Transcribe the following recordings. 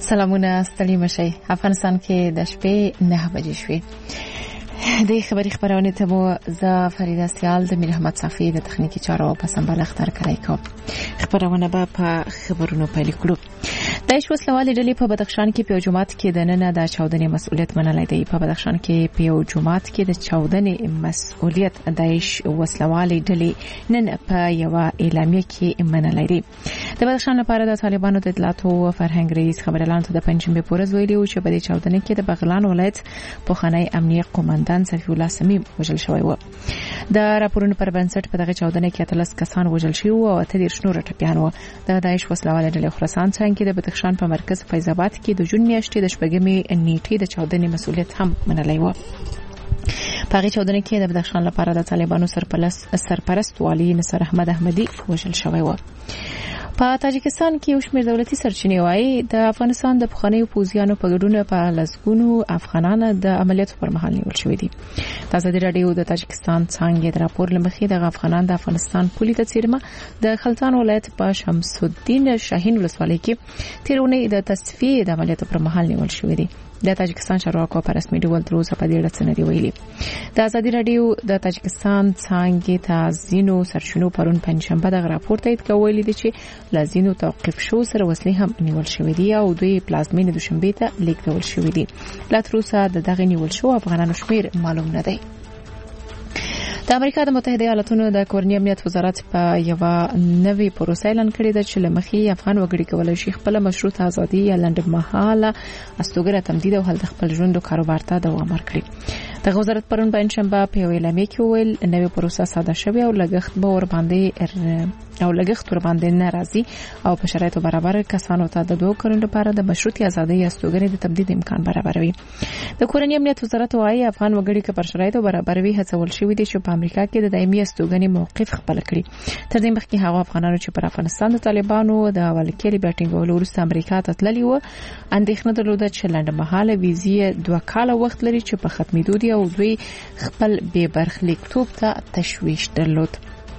سلامونه، ستړي مشئ. افغانستان کې د شپې 9 بجې شوې. د خبري خبرونه ته مو زه فریده سیال د میر احمد صافی د تخنیکی چارو په سمبال اختر کړی کوم. خبرونه به په خبرونو پیل کړو. د وسلوالې ډلې په بدخشان کې په جمعات کې د نن د چاودنې مسؤلیت منلای دی. په بدخشان کې په جمعات کې د چاودنې مسؤلیت د وسلوالې ډلې نن په یو اعلامیه کې منلای دی. د بدخشان لپاره د طالبانو د اطلاعات او فرهنګ رئیس خبريالان ته د پنځمبه پورز ویلي چې په دې چاودنې کې د بغلان ولایت پوخنۍ امنیه قومندان صفی الله سمیم وژل شوی و. د راپورونو پر بنسټ په دغه چاودنې کې 13 کسان وژل شوي او 13 نور ټپيان و. د داعش وسلوالې ډلې خراسان څنګه د بدخشان په مرکز فیض آباد کې د جون میاشتې د شپږمې نیټې د چاودنې مسؤلیت هم منلای و. په هغه چاودنې کې د بدخشان لپاره د طالبانو سرپرست والی نصر احمد احمدی وژل شوی و. په تاجکستان کې یو شمېر دولتي سرچینې وايي د افغانستان د پخوانیو پوځیانو په ګډون په لسګونو افغانان د عملیاتو پر مهال نیول شوي دي. د ازادي راډیو د تاجکستان څنګه د راپور لمخې د افغانان د افغانستان پولي ته څیرمه د خلتان ولایت په شمس الدین شاهین ولسوالۍ کې تیرونې د تصفیه د عملیاتو پر مهال نیول شوي دي. د تاجکستان چارواکو په رسمي ډول تر اوسه په دې اړه څه نه دی ویلي. د ازادي راډیو د تاجکستان څنګه تازینو سرچینو پرون پنځشنبه د راپور تایید کوي چې لازینو توقف شو سره وسلې هم نیول شوې دي او دوی پلازمینه دوشنبه ته لیکل شوې دي. لا تر اوسه د دغه نیول شو افغانانو شمیر معلوم نه دی. د امریکا د متحده ایالاتونو د کورنۍ امنیت وزارت په یو نوې پروسه اعلان کړې ده چې لمخې افغان وګړي کولای شي خپل مشروط ازادي یا لنډمهاله استوګنه تمدید او هلته خپل ژوند او کاروبار ته دوام ورکړي. د وزارت پرون پنځشنبه په اعلامیه کې ویل نوې پروسه ساده شوه او لګښت به ور باندې ناراضي او په شرایطو برابر کسانو ته د 2 کلونو لپاره د مشروط ازادي یا استوګنې د تمدید امکان برابروي. د کورنۍ امنیت وزارت وايي افغان وګړي که پر شرایطو برابروي هڅول شوی دي چې په امریکا کې د دایمي استوګنې موقف خپل کړي. تر دې مخکې هغه افغانانو چې پر افغانستان د طالبانو د ولکېلي بیټینګولو وروسته امریکا ته تللي و اندېښنه درلوده چې لنډمهاله ویزې 2 کاله وخت لري چې په ختمېدو دي او دوی خپل بې برخلیکتوب ته تشویش درلود.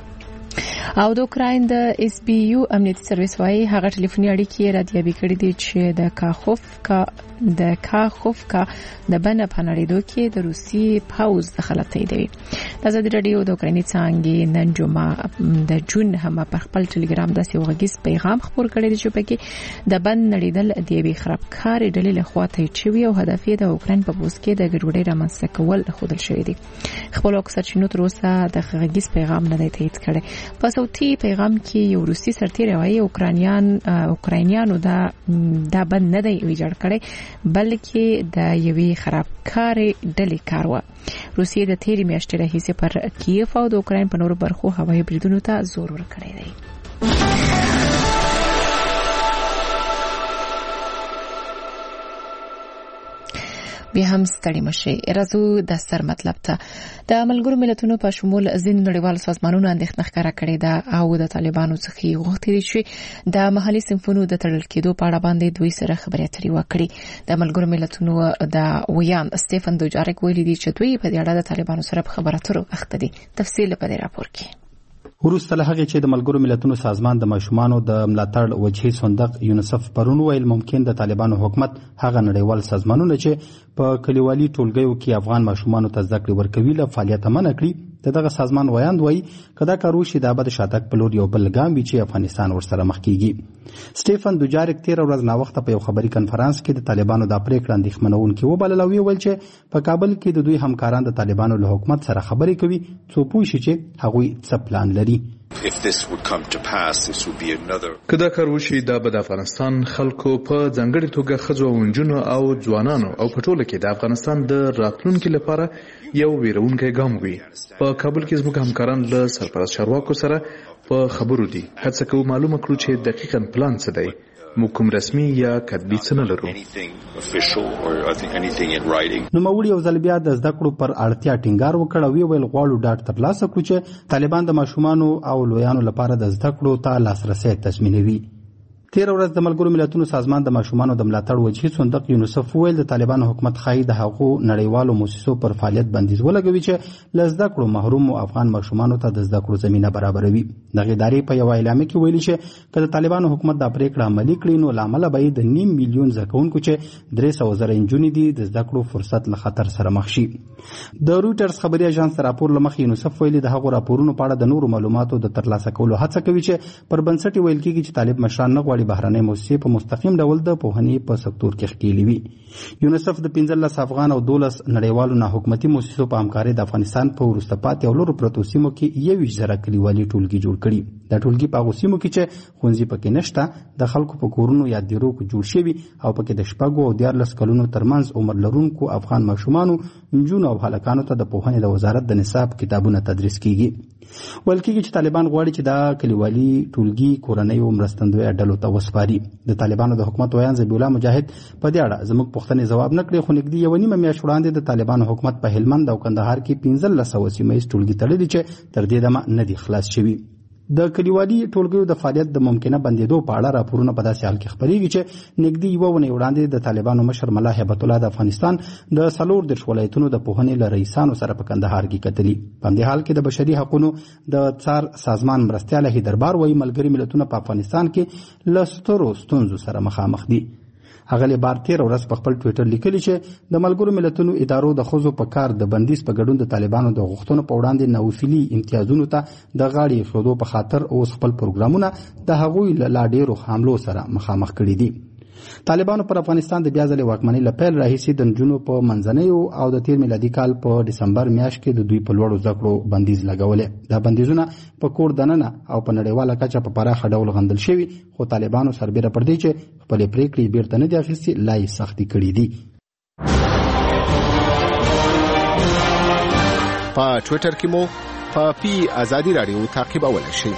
او د اوکراین د اس بي یو امنیتي سرویس وايي هغه ټلیفوني اړیکې راډیابي کړې دي چې د کاخوفکا د بنه په نړیدو کې د روسي پاوز دخالت تاییدوي. د ازادي راډیو د اوکرایني څنګه نن جمعه د جون هم په خپل ټلګرام د سیوغیز پیغام خبر کړی دی چې پکې د بند نړیدل د یوې خرابکارې ډلې لخوا تایید شوی او هدف یې د اوکراین په پوز کې د ګډوډۍ رامنځته کول خوندل شوی دی. خپل سرچینو تر اوسه د غږیز پیغام نه دی تایید کړی. په صوتي پیغام کې یو روسي سرتیری وايي اوکراینیانو دا بند نه دی ویجاړ کړی بلکې د یوې خرابکارې ډلې کار و. روسیې د تیرې میاشتې راهیسې پر کیف او د اوکراین په نورو برخو هوایي بریدونو ته زور ورکړی دی. بیا هم ستړي مشي. راځو د سر مطلب ته. د ملګرو ملتونو په شمول ځینې نړیوال سازمانونو اندېښنه ښکاره کړې ده او د طالبانو څخه غوښتي دي چې د محلي صنفونو د تړل کېدو په اړه باندې دوی سره خبرې اترې وکړي. د ملګرو ملتونو د ویان سټيفن دوجارک ویلي دي چې دوی په دې اړه د طالبانو سره په خبرو اترو اخته دي. تفصیل په دې راپور کې. وروسته له هغې چې د ملګرو ملتونو سازمان د ماشومانو د ملاتړ وجهي صندوق یونیسف پرون ویل ممکن د طالبانو حکومت هغه نړیوال سازمانونه چې په کلیوالي ټولګیو کې افغان ماشومانو ته زده کړې ورکوي له فعالیت منع کړي. دغه سازمان ویاند وایي کدا کار وشي دا به د شاتګ په لور یو بل ګام وي چې افغانستان ورسره مخ کیږي. سټيفن دوجارک تیر ورځ ناوخته په یو خبري کنفرانس کې د طالبانو د پریکړې اندېښمنونکي وبلل او ویل چې په کابل کې د دوی همکاران د طالبانو له حکومت سره خبرې کوي څو پوه شي چې هغوی څه پلان لري. کدا کار وشي دا به د افغانستان خلکو په ځانګړي توګه ښځو او نجونو او ځوانانو او په ټوله کې د افغانستان د راتلونکي لپاره یو ویرونکی ګام وي. په کابل کې زموږ همکاران له سرپرست چارواکو سره په خبرو دي. هڅه کوو معلومه کړو چې دقیقاً پلان څه دی. موږ کوم رسمي یا کتبي څه نه لرو. نوموړي یو ځل بیا د زده کړو پر اړتیا ټینګار وکړ او ویل غواړو ډاډ ترلاسه کړو چې طالبان د ماشومانو او لویانو لپاره د زده کړو ته لاسرسي تضمینوي. تیر ورځ د ملګرو ملتونو سازمان د ماشومانو د ملاتړ وجهي صندوق یونیسف ویل د طالبانو حکومت خای د هغو نړیوالو مؤسسو پر فعالیت بندیز ولګوي چې له زده کړو محروم افغان ماشومانو ته د زده کړو زمينه برابروي. دغه ادارې په یو اعلامیه کې ویلي چې کله طالبانو حکومت د پریکړه عملي کړي نو لامل به د 9 میلیون زکونکو چې 300,000 انجونې دي د زده کړو فرصت له خطر سره مخ شي. د رويټرز خبري اژانس راپور لمخې یونیسف ویلي د هغو راپورونو په اړه د نورو معلوماتو د ترلاسه کولو هڅه کوي چې پر بنسټ ویل کېږي چې طالب مشران نه غواړي بهرنۍ موسسې په مستقیم ډول د پوهنې په سکتور کې ښکېلې وي. یونیسف د 15 افغان او 12 نړیوالو ناحکومتي موسسو په همکارۍ د افغانستان په وروسته پاتې او لرو پرتو سیمو کې 21,000 کلیوالي ټولګي جوړ کړي. دا ټولګي په هغو سیمو کې چې ښوونځي پکې نشته د خلکو په کورونو یا دیرو کې جوړ شوي او پکې د 6 او 14 کلونو ترمنځ عمر لرونکو افغان ماشومانو نجونو او هلکانو ته د پوهنې د وزارت د نصاب کتابونه تدریس کیږي. ویل کېږي چې طالبان غواړي چې دا کلیوالي ټولګي کورنیو مرستندویه ډلو ته وسپاري. د طالبانو د حکومت ویان ذبیح الله مجاهد په دې اړه زموږ پوښتنې ځواب نه کړې، خو نږدې یوه نیمه میاشت وړاندې د طالبانو حکومت په هلمند او کندهار کې 1500 سیمه ییز ټولګي تړلي چې تر دې دمه نه دي خلاص شوي. د کلیوالي ټولګیو د فعالیت د ممکنه بندېدو په اړه راپورونه په داسې حال کې خپرېږي چې نږدې یوه اونۍ وړاندې د طالبانو مشر ملا هیبت الله د افغانستان د 4 ولایتونو د پوهنې له رئیسانو سره په کندهار کې کتلي. په همدې حال کې د بشري حقوقو د څار سازمان مرستیال هیدربار وایي ملګري ملتونه په افغانستان کې له سترو ستونزو سره مخامخ دي. هغه بار تیر ورځ په خپل ټویټر لیکلی چې د ملګرو ملتونو ادارو د ښځو په کار د بندیز په ګډون د طالبانو د غوښتنو په وړاندې نوفلي امتیازونو ته د غاړې ایښودو په خاطر اوس خپل پروګرامونه د هغوی له لا ډېرو حملو سره مخامخ کړي دي. طالبانو پر افغانستان د بیا ځلې واکمنۍ له پیل راهیسې د نجونو په منځنیو او د تیر میلادي کال په ډسمبر میاشت کې د دوی په لوړو زده کړو بندیز لګولی. دا بندیزونه په کور دننه او په نړیواله کچه په پراخه ډول غندل شوي، خو طالبانو سربیره پر دې چې خپلې پریکړې بیرته نه دي اخیستې لا یې سختې کړي دي. په ټویټر کې مو په پی ازادي رادیو تعقیبولی شئ.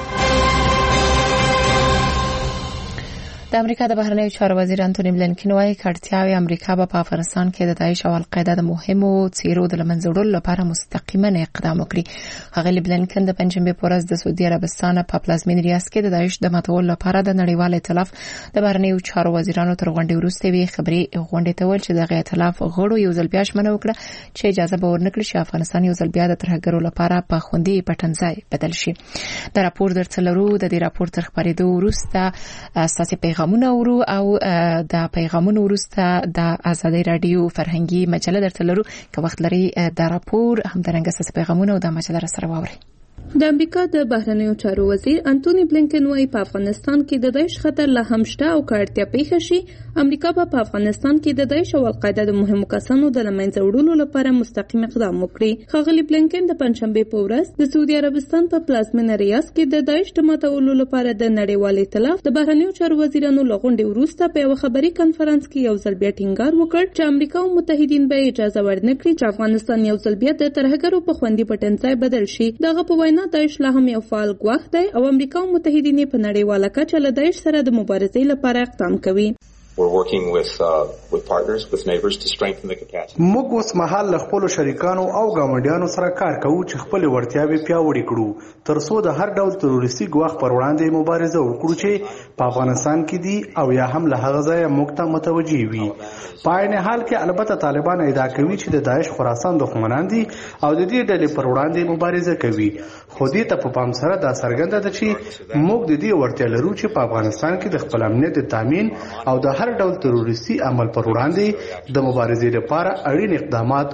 د امریکا د بهرنیو چارو وزیر انټونی بلینکن وايي کړتیاوي امریکا په افغانستان کې د داعش او القاعده د مهمو څیرو د لمنځه وړلو لپاره مستقیما اقدام وکړي. هغه بلینکن د پنځمبه په ورځ د سعودي عربستان په پلازمین ریاض کې د داعش د ماتولو لپاره د نړیوال ائتلاف د بهرنیو چارو وزیرانو تر غونډې وروسته وی خبري غونډې ته ول چې د ائتلاف غړو یو ځل بیا ژمنه وکړه چې اجازه به ورنکړي چې افغانستان یو ځل بیا د ترهګرو لپاره په خوندي پټنځای بدل شي. د راپور درڅلرو د دې راپور تر خبرېدو وروسته اساسي پیغامونه ورو او د پیغامونو وروسته د ازادي رادیو فرهنګي مجله درتلرو که وخت لري د راپور همدارنګه اساس پیغامونه او د مجله سره واوري. د امریکا د بهرنیو چارو وزیر انټونی بلینکن وايي په افغانستان کې د داعش خطر لا هم شته او کارتیا پیښ شي امریکا په افغانستان کې د داعش او القاعده د مهمو کسانو د لمنځه وړلو لپاره مستقیم اقدام وکړي. ښاغلي بلینکن د پنځمبه په ورځ د سعودي عربستان په پلازمین ریاض کې د داعش د ماتولو لپاره د نړیوال ائتلاف د بهرنیو چارو وزیرانو لغونډې وروسته په یو خبري کانفرنس کې یو ځل بیا ټینګار وکړ چې امریکا او متحدین به اجازه ورنکړي چې افغانستان یو ځل بیا د ترهګرو په خوندي پټنځای بدل شي. دغه په وینا داعش لا هم یو فعال ګواښ دی او امریکا او متحدین په نړیواله کچه له داعش سره د مبارزې لپاره اقدام کوي. We're working with partners, with neighbors to strengthen the capacity. موږ اوس مهال له خپل شریکانو او ګاونډیانو سره کار کوو چې خپل ورتیاوي پیاوړې کړو ترڅو د هر ډول تروریستي ګواښ پر وړاندې مبارزه وکړو چې په افغانستان کې دي او یا هم له هغه ځایه موږ ته متوجي وي. په عین حال کې البته طالبان ادعا کوي چې د داعش خراسان دښمنان دي او د دې ډلې پر وړاندې مبارزه کوي، خو دې ته په پام سره دا څرګنده ده چې موږ د دې ورتیا لرو چې په افغانستان کې د خپل امنیت تامین او د هر ډول تروریستي عمل پر وړاندې د مبارزې لپاره اړین اقدامات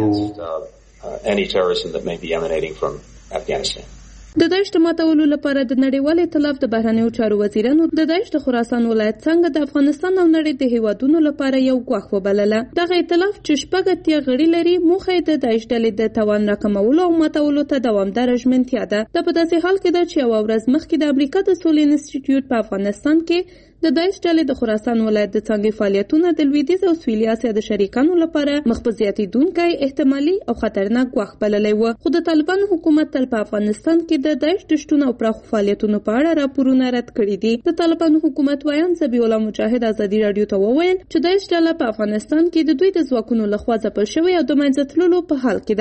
وکړو. Any terrorism that may be emanating from Afghanistan. د داعش د ماتولو لپاره د نړیوال ائتلاف د بهرنیو چارو وزیرانو د داعش د خراسان ولایت څنګه د افغانستان او نړۍ د هیوادونو لپاره یو ګواښ وبلله. دغه ائتلاف چې شپږ اتیا غړي لري موخه د داعش ډلې د توان راکمولو او ماتولو ته دوامداره ژمنتیا ده. د په داسې حال کې ده چې یوه ورځ مخکې د امریکا د سولې انسټیټیوټ په افغانستان کې د داعش ډلې د خراسان ولایت د څنګه فعالیتونه د لویدیځ او سویلي اسیا د شریکانو لپاره مخ په زیاتېدونکی احتمالي او خطرناک ګواښ بللی و. خو د طالبانو حکومت تل په افغانستان کې د داعش د شتون او پراخو فعالیتونو په اړه راپورونه رد کړي دي. د طالبانو حکومت ویان ذبیح الله مجاهد ازادي رادیو ته وویل چې داعش ډله په افغانستان کې د دوی د ځواکونو لخوا ځپل شوې او د منځه تللو په حال کې ده.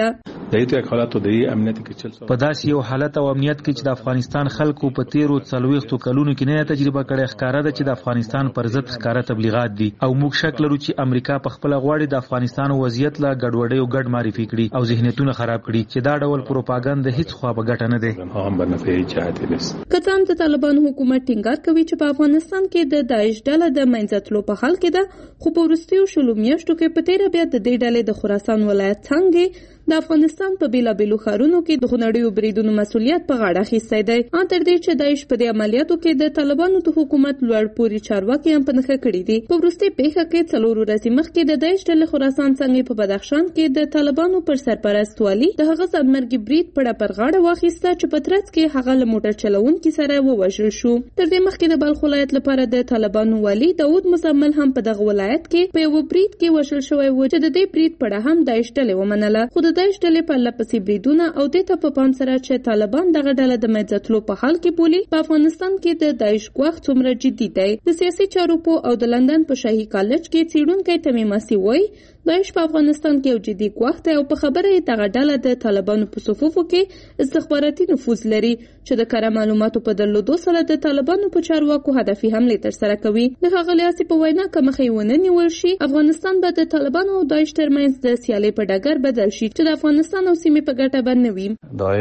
په داسې یو حالت او امنیت کې چې د افغانستان خلکو په تیرو 40 کلونو کې نه تجربه کړې ښکارا ده چې د افغانستان پر ضد ښکارا تبلیغات دي او موږ شک لرو چې امریکا په خپل غواړي د افغانستان وضعیت لا ګډوډي او ګډ معرفي کړي او ذهنیتونه خراب کړي چې دا ډول پروپاګاندا هیڅ خوا به ګټه نه ده. کتان د طالبانو حکومت ټینګار کوي چې په افغانستان کې د داعش ډله د منځتلو په حال کې ده، خو په وروستیو شلو میاشتو کې په تیره بیا د دې ډلې د خراسان ولایت څنګه د افغانستان په بیلابیلو ښارونو کې د خونړیو بریدونو مسؤلیت په غاړه اخیستی دی. تر دې چې داعش په دې عملیاتو کې د طالبانو د حکومت لوړ پوړي چارواکي هم په نښه کړي دي. په وروستۍ پیښه کې 4 ورځې مخکې د داعش ډلې خراسان څنګه په بدخشان کې د طالبانو پر سرپرست والي د هغه ځانمرګي برید په ډپر غاړه واخیسته چې په ترڅ کې هغه له موټر چلوونکي سره ووژل شو. تر دې مخکې د بلخ ولایت لپاره د طالبانو والي داود مزمل هم په دغه ولایت کې په یو برید کې وژل شوی و چې د دې برید په اړه هم داعش ډلې ومنله، خو د داعش ډلې په لپسې بریدونه او د ته په پام سره چې طالبان دغه ډله د منځتلو په حال کې بولي، په افغانستان کې د داعش ګواښ څومره جدي دی. د سیاسي چارو او د لندن په شاهي کالج کې څېړونکی تمیم اسی وایي داعش په افغانستان کې یو جدي ګواښ دی او په خبره یې دغه ډله د طالبانو په صفوفو کې استخباراتي نفوذ لري چې د کره معلوماتو په درلودو سره د طالبانو په چارواکو هدفي حملې ترسره کوي. د ښاغلي اسی په وینا که مخې ونه نیول شي، افغانستان به د طالبانو او داعش ترمنځ د سیالۍ په ډګر بدل شي چې د افغانستان او سیمې په ګټه به نه وي.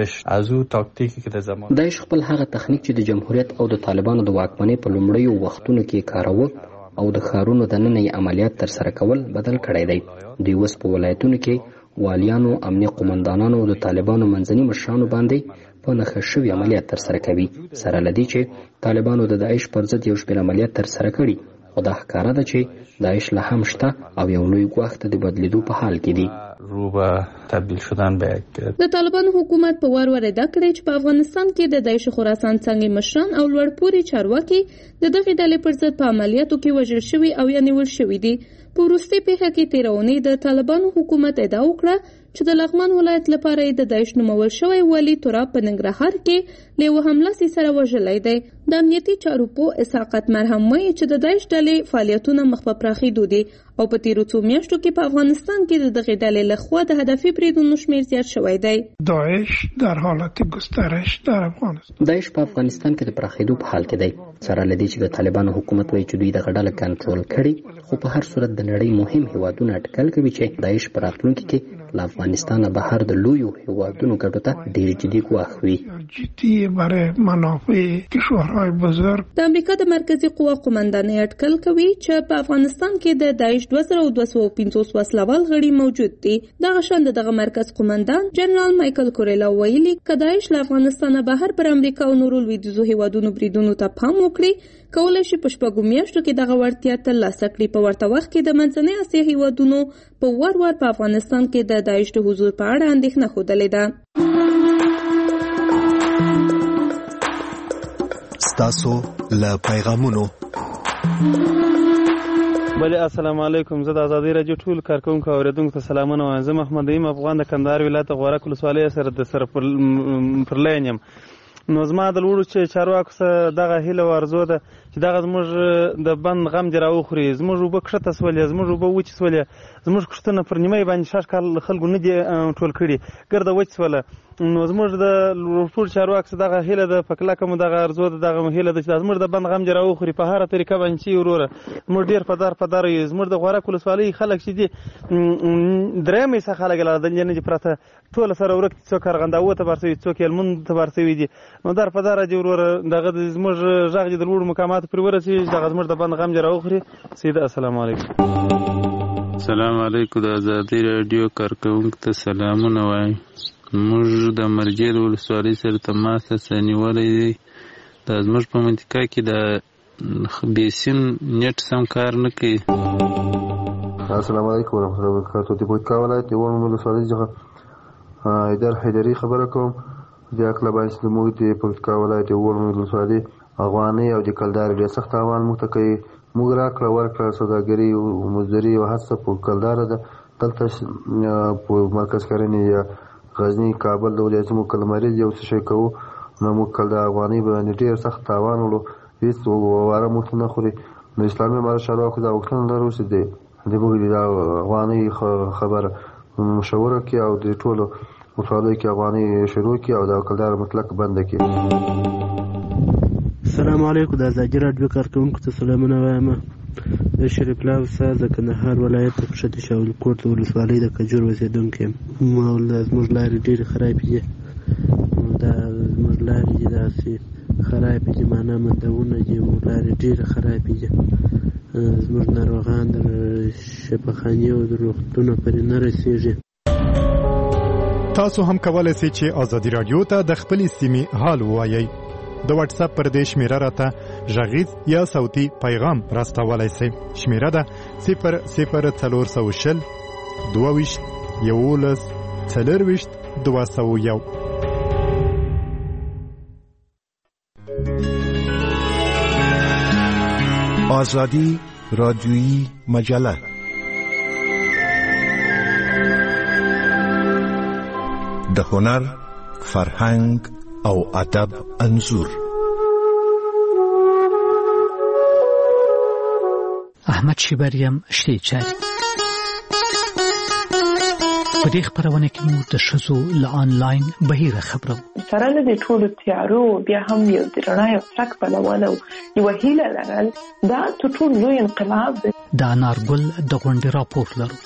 داعش خپل هغه تخنیک چې د جمهوریت او د طالبانو د واکمنۍ په لومړیو وختونو کې کاروه او د ښارونو دننه یې عملیات ترسره کول بدل کړی دی. دوی اوس په ولایتونو کې والیانو، امنیه قومندانانو او د طالبانو منځني مشرانو باندې په نښه شوي عملیات ترسره کوي، سره له دې چې طالبانو د داعش پر ضد یو شمېر عملیات ترسره کړي، خو دا ښکاره ده چې داعش لا هم شته او یو لوی ګواښ ته د بدلېدو په حال کې دي. د طالبانو حکومت په وار ادا کړی چې په افغانستان کې د داعش خراسان څنګه مشران او لوړ پوړي چارواکي د دغه ډلې پر ضد په عملیاتو کې وژل شوي او یا نیول شوي دي. په وروستۍ پیښه کې تیرونې د طالبانو حکومت ادعا وکړه چې د لغمان ولایت لپاره د داعش نومول شوی والي تراب په ننګرهار کې له یوه حمله سره وژلی دی. د امنیتي چارو پوه اسحاق مرهم وایي چې د داعش ډلې فعالیتونه مخ په پراخېدو دي او په تیرو څو میاشتو کې په افغانستان کې د دغې ډلې لخوا د هدفي بریدونو شمېر زیات شوی دی. داعش در حالت گسترش در افغانستان داعش په افغانستان کې د پراخېدو په حال کې دی، سره له دې چې د طالبانو حکومت وایي چې دوی دغه ډله کنټرول کړي، خو په هر صورت د نړۍ مهم هیوادونه اټکل کوي چې داعش په راتلونکي کې له افغانستانه بهر د لویو هیوادونو ګټو ته ډېر جدي ګواښ وي. د امریکا د مرکزي قوا قومندانۍ اټکل کوي چې په افغانستان کې د داعش 2250 وسلوال غړي موجود دي. دغه شان دغه مرکز قومندان جنرال مایکل کوریلا ویلي چې داعش له افغانستانه بهر پر امریکا او نورو لویدیځو هیوادونو بریدونو ته پام وکړي، کولای شي په شپږو میاشتو کې دغه وړتیا ترلاسه کړي. په ورته وخت کې د منځنۍ اسیا هیوادونو په وار په افغانستان کې د داعش د حضور په اړه اندېښنه ښودلې ده. ستاسو له پیغامونو بله السلام علیکم. زه د ازادي راډیو ټول کارکونکو او اوریدونکو ته سلامونه وایم. زه محمد ایم افغان د کندهار ولایت غورک ولسوالۍ سره پر لاین یم. نو زما د لوړو چې چارواکو سره دغه هیله او ارزو ده چې دغه زموږ د بند غم دې راوخوري، زموږ اوبه کښته سولې، زموږ اوبه وچې سولې، زموږ کښتونه پر نیمۍ باندې شاش کال خلکو نه دي ټول کړي، ګرده وچ سوله. نو زموږ د ټول چارواکو سره دغه هیله ده، په کلکه مو دغه ارزو ده، دغه هیله ده چې زموږ د بند غم دې راوخوري په هره طریقه باندې چې وروره. موږ ډېر په دار یو. زموږ د غورک ولسوالۍ خلک چې دي درېیمې څخه خلک لا دلې نه دي پراته، ټوله سره ورک دي، څوک ارغنداو ته بار شوي، څوک هلمند ته بار شوي دي. نو در په داره دي وروره دغه زموږ غږ دې د لوړو مقاماتو پورې ورسېږي چې دغه زموږ د بند غم دې راوخوري. سیده السلام علیکم. السلام علیکم. د ازادي راډیو کارکونکو ته سلامونه وایم. موږ د مرجیل ولسوالۍ سره تماس نیولی دی. دا زموږ په منطقه کې د بیسین نیټ سم کار نه کوي. السلام علیکم ورحمۃ اللہ وبرکاتہ. د پکتیکا ولایت یوه ولسوالۍ څخه حیدر حیدري خبره کوم. د عقله باندې زموږ د پکتیکا ولایت یوه ولسوالۍ افغانۍ او د کلدارې ډېر سخت تاوان موږ ته کوي. موږ راکړه ورکړه سوداګري او مزدوري او هڅه په کلداره ده. دلته په مرکز کرنې یا غزني کابل د ولایتونو موږ کلمریز یو څه شی کوو، نو موږ کل د افغانۍ باندې ډېر سخت تاوان وړو، هېڅ واره موږ ته نه خوري. نو اسلامي امارت چارواکو دا غوښتنه لرو چې د موږ د افغانۍ خبره مشوره کړي او د ټولو ولسوالیو کې افغاني شروع کړي او د کلدار مطلق بنده کړي. السلام علیکم. د ازادي راډیو کارکونکو ته سلامونه وایم. د شریف الله استاد د کندهار ولایت د کښتې شاولکوټ ولسوالۍ د کجور اوسېدونکی یم. زموږ لارې ډېرې خرابې دي. دا زموږ لارې دي داسې خرابې دي، معنا مندونه دي، لارې ډېرې خرابې دي. زموږ ناروغان د شفاخانې او د روغتونه پرې نه رسېږي. تاسو هم کولای شئ چې ازادي راډیو ته د خپلې سیمې حال ووایئ. د واتس اپ پر دې شمیره راته غږیز یا صوتي پیغام راستولی شئ. شمیره ده 00420 22 11 24 201. آزادی رادیویی مجله د هنر، فرهنګ او ادب انځور. احمد شیبریم شته چاري په دې خبرونه کې مو د ښځو له آنلاین بهیره خبرو سره له ټولو تیارو بیا هم یو د رڼا یو څرک بلول او یو هیله لرل دا ټول لوی انقلاب دی. د انارګل د غونډې راپور لرو.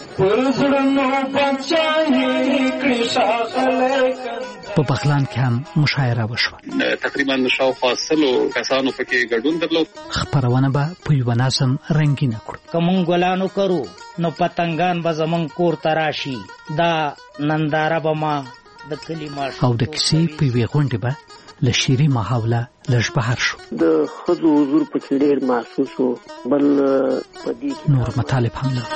په بغلان کې هم مشاعره وشوه. تقریبا شاوخوا 100 کسانو پکې ګډون درلود. خبرونه به په یو نظم رنگینه کړو. کوم ګلانو کرو نو پتنګان به زمون کور تراشي. دا ننداره به ما د کلمه او د کیسې په وی غونډه به لشيري محاوله لږ بهر شو. د خزو حضور په ډېر محسوس او بل پدې نور مطالب هم لرو.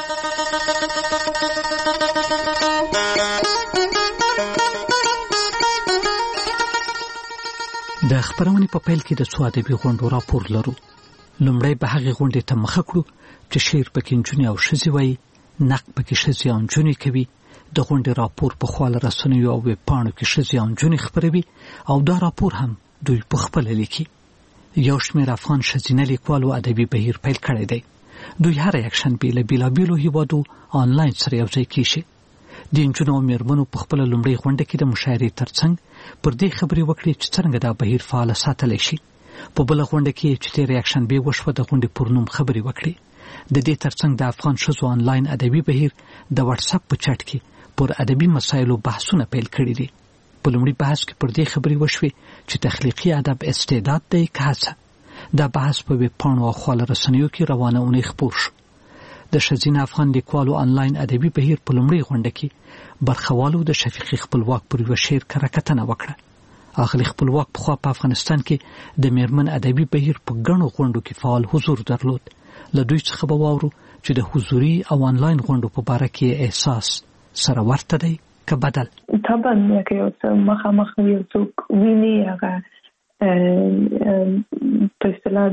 د خبرونې په پیل کې د څو ادبي غونډو راپور لرو. لومړی به هغه غونډې ته مخه کړو چې شعر پکې نجونې او ښځې وایي، نقد پکې ښځې او نجونې کوي، د غونډې راپور په خواله رسنیو او ویب پاڼو کې ښځې او نجونې خپروي او دا راپور هم دوی په خپله لیکي. یو شمېر افغان ښځینه لیکوالو ادبي بهیر پیل کړی دی. دوی هر یکشنبې له بېلابېلو هیوادو آنلاین سره یوځای کېږي. د نجونو او مېرمنو په خپله لومړۍ غونډه کې د مشاعرې ترڅنګ پر دې خبرې وکړې چې څرنګه دا بهیر فعاله ساتلی شي. په بله غونډه کې چې تېره یکشنبې وشوه د غونډې پر نوم خبرې وکړې. د دې ترڅنګ د افغان ښځو آنلاین ادبي بهیر د واتس اپ په چټ کې پر ادبي مسایلو بحثونه پیل کړي دي. په لومړي بحث کې پر دې خبرې وشوې چې تخلیقي ادب استعداد دی که هڅه. دا بحث په ویب پاڼو او خواله رسنیو کې روانه اونۍ خپور شو. د ښځینه افغان لیکوالو آنلاین ادبي بهیر په لومړۍ غونډه کې برخوالو د شفیقي خپلواک پر یو شعر کره کتنه وکړه. اغلې خپلواک پخوا په افغانستان کې د میرمن ادبي بهیر په ګڼو غونډو کې فعال حضور درلود. له دوی څخه به واورو چې د حضوري او آنلاین غونډو په باره کې احساس سره ورته دی که بدل. طبعا که یو څه مخامخ یو څوک ویني هغه په اصطلاح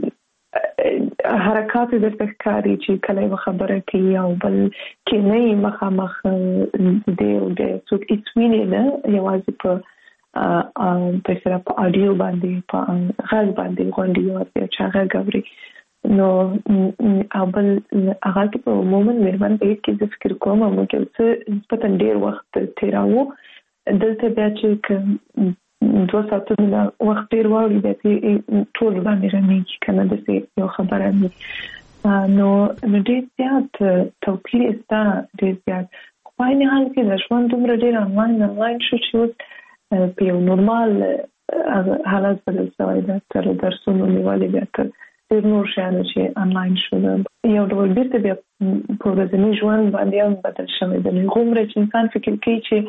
حرکات درته ښکاري چې کله یوه خبره کوي او بل کې نه یې مخامخ دی او دی څوک هېڅ ویني نه، یوازې په اصطلاح په اډیو باندې په غږ باندې غونډې یوازې چې غږ اوري. نو او بل هغه کې په عموما مېرمن په هېڅ کې زه فکر کوم موږ یو څه نسبتا ډېر وخت تېراوو. دلته بیا چې 2 ساعتونه وخت ډېر واوړي بیا ټول باندې رمیږي که نه داسې یو خبره وي. نو ډېر زیات توپیر شته، ډېر زیات. خو په عین حال کې د ژوند دومره ډېر آنلاین شو چې اوس په یو نورمال حالت بدل شوی ده. تر درسونو نیولې بیا تر ډېر نور شیانو چې آنلاین شول یو ډول بېرته بیا په ورځني ژوند باندې هم بدل شوی ده. نو هغومره چې انسان فکر کوي چې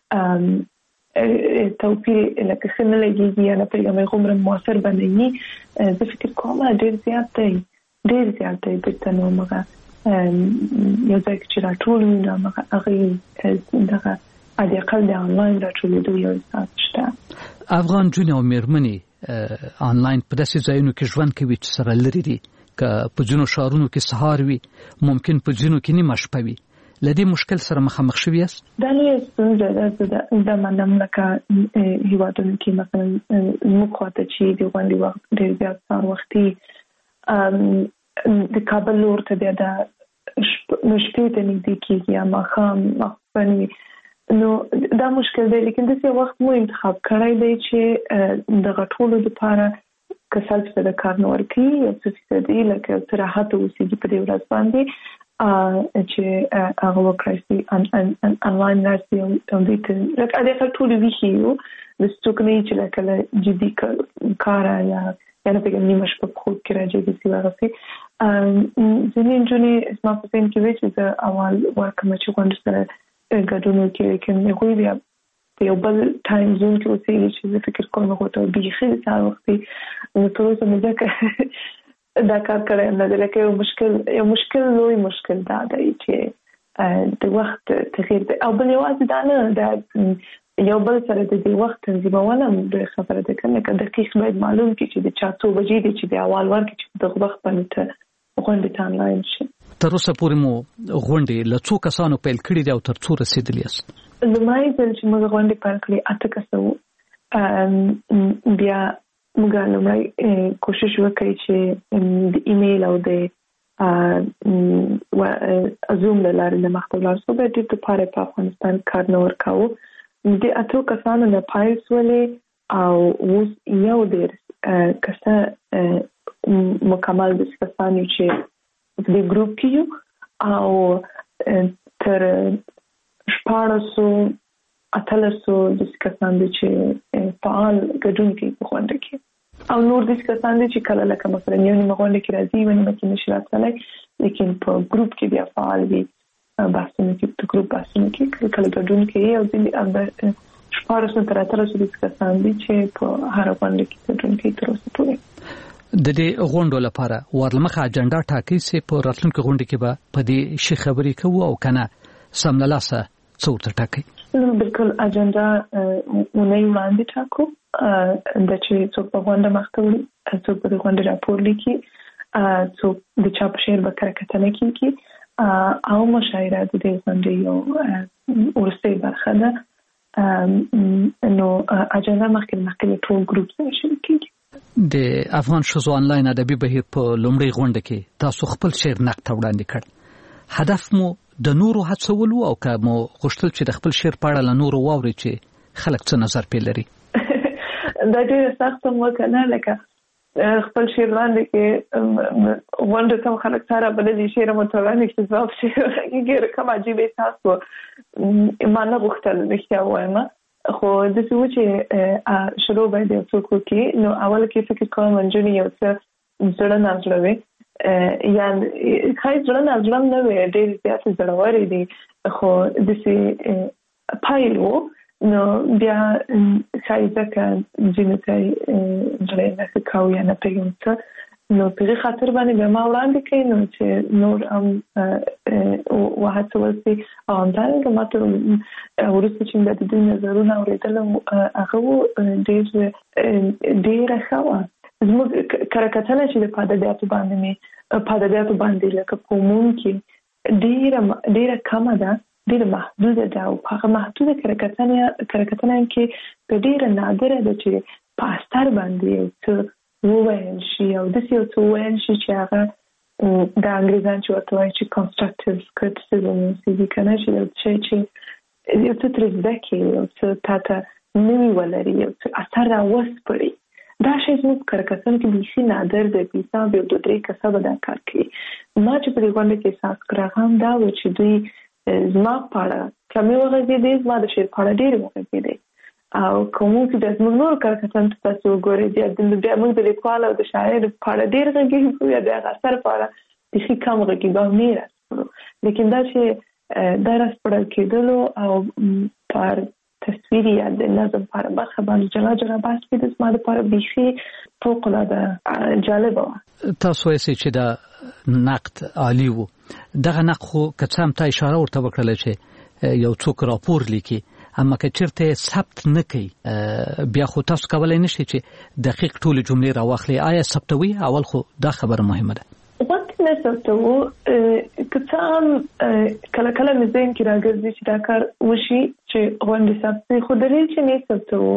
توپیر لکه ښه نه لګېږي یا نه پوهېږم هغومره مؤثر به نه وي. زه فکر کوم ډېر زیات دی بېرته نو همغه یو ځای کې چې راټول وي نو همغه هغې دغه حداقل د آنلاین راټولېدو یو احساس شته. افغان نجونې او مېرمنې آنلاین په داسې ځایونو کې ژوند کوي چې سره لرې دي، که په ځینو ښارونو کې سهار وي، ممکن په ځینو کې نیمه شپه وي. له دې مشکل سره مخامخ شوي یاست؟ دا لویه ستونزه ده. زه منم لکه هېوادونو کې مثلا زموږ خواته چې د غونډې وخت ډېر زیات سهار وختي د کابل لور ته بیا د شپې ته نږدې کېږي یا ماښام ماخوستن وي. نو دا مشکل دی، لیکن داسې وخت مو انتخاب کړی دی چې د غټولو لپاره کسل چې د کار نه ورکړي یو څه فیصدي لکه یو څه راحت اوسېږي په دې ورځ باندې چې هغه وکړای شي انلاین نرسي او دوی ته لکه د ټولو ویښي یو د څوک نه چې لکه جدي کار یا نه پکې نیمه شپه په خوب کې راځي د سی ورغسي ځینې نجونې زما په ذهن کې وي چې زه اول ورکوم چې غونډه سره ګډون وکړي، لیکن هغوی بیا په یو بل ټایم زون کې اوسېږي چې زه فکر کوم هغو ته بیخي د سهار وختي نو تر اوسه مې ځکه دا کار کړی نه دی. لکه یو مشکل لوی مشکل دا دی چې د وخت تغییر دی او بل یوازې دا نه دا یو بل سره د دې وخت تنظیمول هم د خبره ده کنه که دقیق باید معلوم کړي چې د چا څو بجې دي چې د اول ورکړي چې دغه وخت باندې ته غونډې ته انلاین شي. تر اوسه پورې مو غونډې له څو کسانو پیل کړي دي او تر څو رسېدلي یاست؟ لومړی ځل چې موږ غونډې پیل کړې 8 کسه وو، بیا موږ لومړی کوشش وکړی چې د ایمیل او د زوم له لارې نه مخته ولاړ شو. بیا دې دپاره په افغانستان کار نه ورکاوه. د 8 کسانو نه پیل شولې او اوس 11 کسه مکمل د کسانو چې د ګروپ کې یو او تر 1400 د کسانو چې فعال ګډون کوي په غونډه کې او نور د کسانو چې کله لکه مثلا یو نیمه غونډه کې راځي ونې مکه نشي راتللی، لیکن په ګروپ کې بیا فعال وي بحثونه کې په ګروپ بحثونه کې کله ګډون کوي او ځینې 1400 تر 1800 د کسانو چې په هر غونډه کې ګډون کوي تر اوسه پورې. د دې غونډو لپاره ورلمخه اجنډا ټاکي چې په راتلونکي غونډه کې به په دې شي خبرې کوو او کنه سملاسه څو ته ټاکي؟ نو بالکل اجنډا ونې وړاندې ټاکو د چې څوک په غونډه مخته وړي، څوک په غونډه راپور لیکي، څوک د چاپ شعر به کتنه کوي او مشاعره د دې غونډې یو ورسته برخه ده. نو اجنډا مخکې ټول ګروپ سره شریک کیږي. د افغان ښځو انلاین ادبي بهیر په لومړۍ غونډه کې تاسو خپل شعر نقد ته وړاندې کړ. هدف مو د نورو هڅولو او که مو غوښتل چې د خپل شعر په اړه له نورو واوري چې خلک څه نظر پې لري؟ دا ډېره سخته مو کنه لکه خپل شعر وړاندې کې غونډه کوم خلک سره بللي شعر مو ته وړاندې کړي ځواب شي ډېر کوم عجیب احساس و ما نه غوښتل رښتیا ووایم، خو داسې و چې شروع باید یو څوک وکړي. نو اول کې فکر کوم نجونې یو څه زړه نازړه وي یا ښایي زړه نازړه نه وي، ډېرې زیاتې زړورې دي، خو داسې پیل و. نو بیا ښایي ځکه ځینو ته زړه یې نه کوو یا نه پوهېږم څه، نو په دې خاطر باندې بیا ما وړاندې کړي نو چې نور هم وهڅول شي او همدارنګه ما ته وروسته چې د دوی نظرونه اورېدل هغه ډېره ښه وه. زموږ کره کتنه چې د پادبیاتو باندې لکه په عموم کې ډېره کمه ده، ډېره محدوده ده او په هغه محدوده کره کتنه کې په ډېره نادره ده چې په اثر باندې یو څه وویل شي او داسې یو څه وویل شي چې هغه د انګریزان چې ورته وایي چې کنسټرکټیو کریټیسیزم اوسېږي که نه، چې یو څه چې یو څه ترې زده کړي، یو څه تا ته نوي ولري، یو څه اثر راوسپړي. دا شی زموږ کره کتنه کې بیخي نادر دی. په حساب یو 2-3 کسه به دا کار کوي. ما چې په دې غونډه کې احساس کړی هغه هم دا و چې دوی زما په اړه کمې وغږېدې، زما د شعر په اړه ډېرې وغږېدې او کوم چې د زموږ نور کار کتن تاسو وګورئ بیا موږ د لیکوال او د شاعر په اړه ډېر غږېږو یا د هغه اثر په اړه بیخي کم غږېږو او نه راسپړو، لیکن دا چې دا راسپړل کېدلو او پر تصویر یا د نظم په اړه برخه باندې جلا بحث کېده زما لپاره بیخي فوق‌العاده جالبه وه. تاسو وایئ چې دا نقد عالي و. دغه نقد خو که څه هم تا اشاره ورته وکړله چې یو څوک راپور لیکي، اما که چېرته ثبت نه کوي بیا خو تاسو کولی نه شئ چې دقیق ټولې جملې راواخلئ. آیا ثبتوي؟ اول خو دا خبره مهمه ده. وقت نه ثبتوو، که څه هم کله کله مې ذهن کې راګرځي چې دا کار وشي چې غونډې ثبت شي، خو دلیل چې نه ثبتوو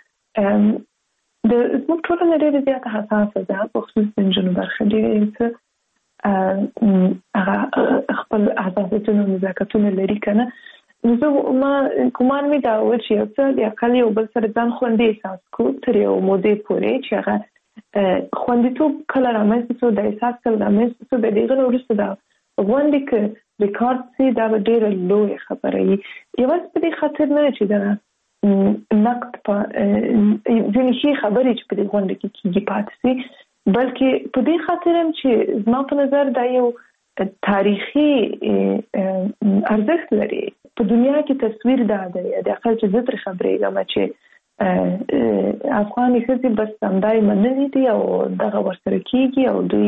زموږ ټولنه ډېره زیاته حساسه ده، په خصوص د نجونو برخه ډېره یو څه هغه خپل حساسیتونه او نزاکتونه لري که نه. زه ما ګمان مې دا و چې یو څه د عقل یو بل سره ځان خوندي احساس کو تر یو مودې پورې چې هغه خوندیتوب کله رامنځته شو د احساس کله رامنځته شو د دې غوښتنه وروسته دا غونډې کې ریکارډ سي دا ډېره لویه خبره وي یوازې په دې خاطر نه چې دا نقد په ځینې شي خبرې چې په دې غونډه کې کیږي پاتې سي بلکې په دې خاطر هم چې زما په نظر دا یو تاریخي ارزښت لري په دنیا کې تصویر دا دی د عقل چې زه تر خبرېږم چې افغاني ښځې بس همدای منلي دي او دغه ورسره کیږي او دوی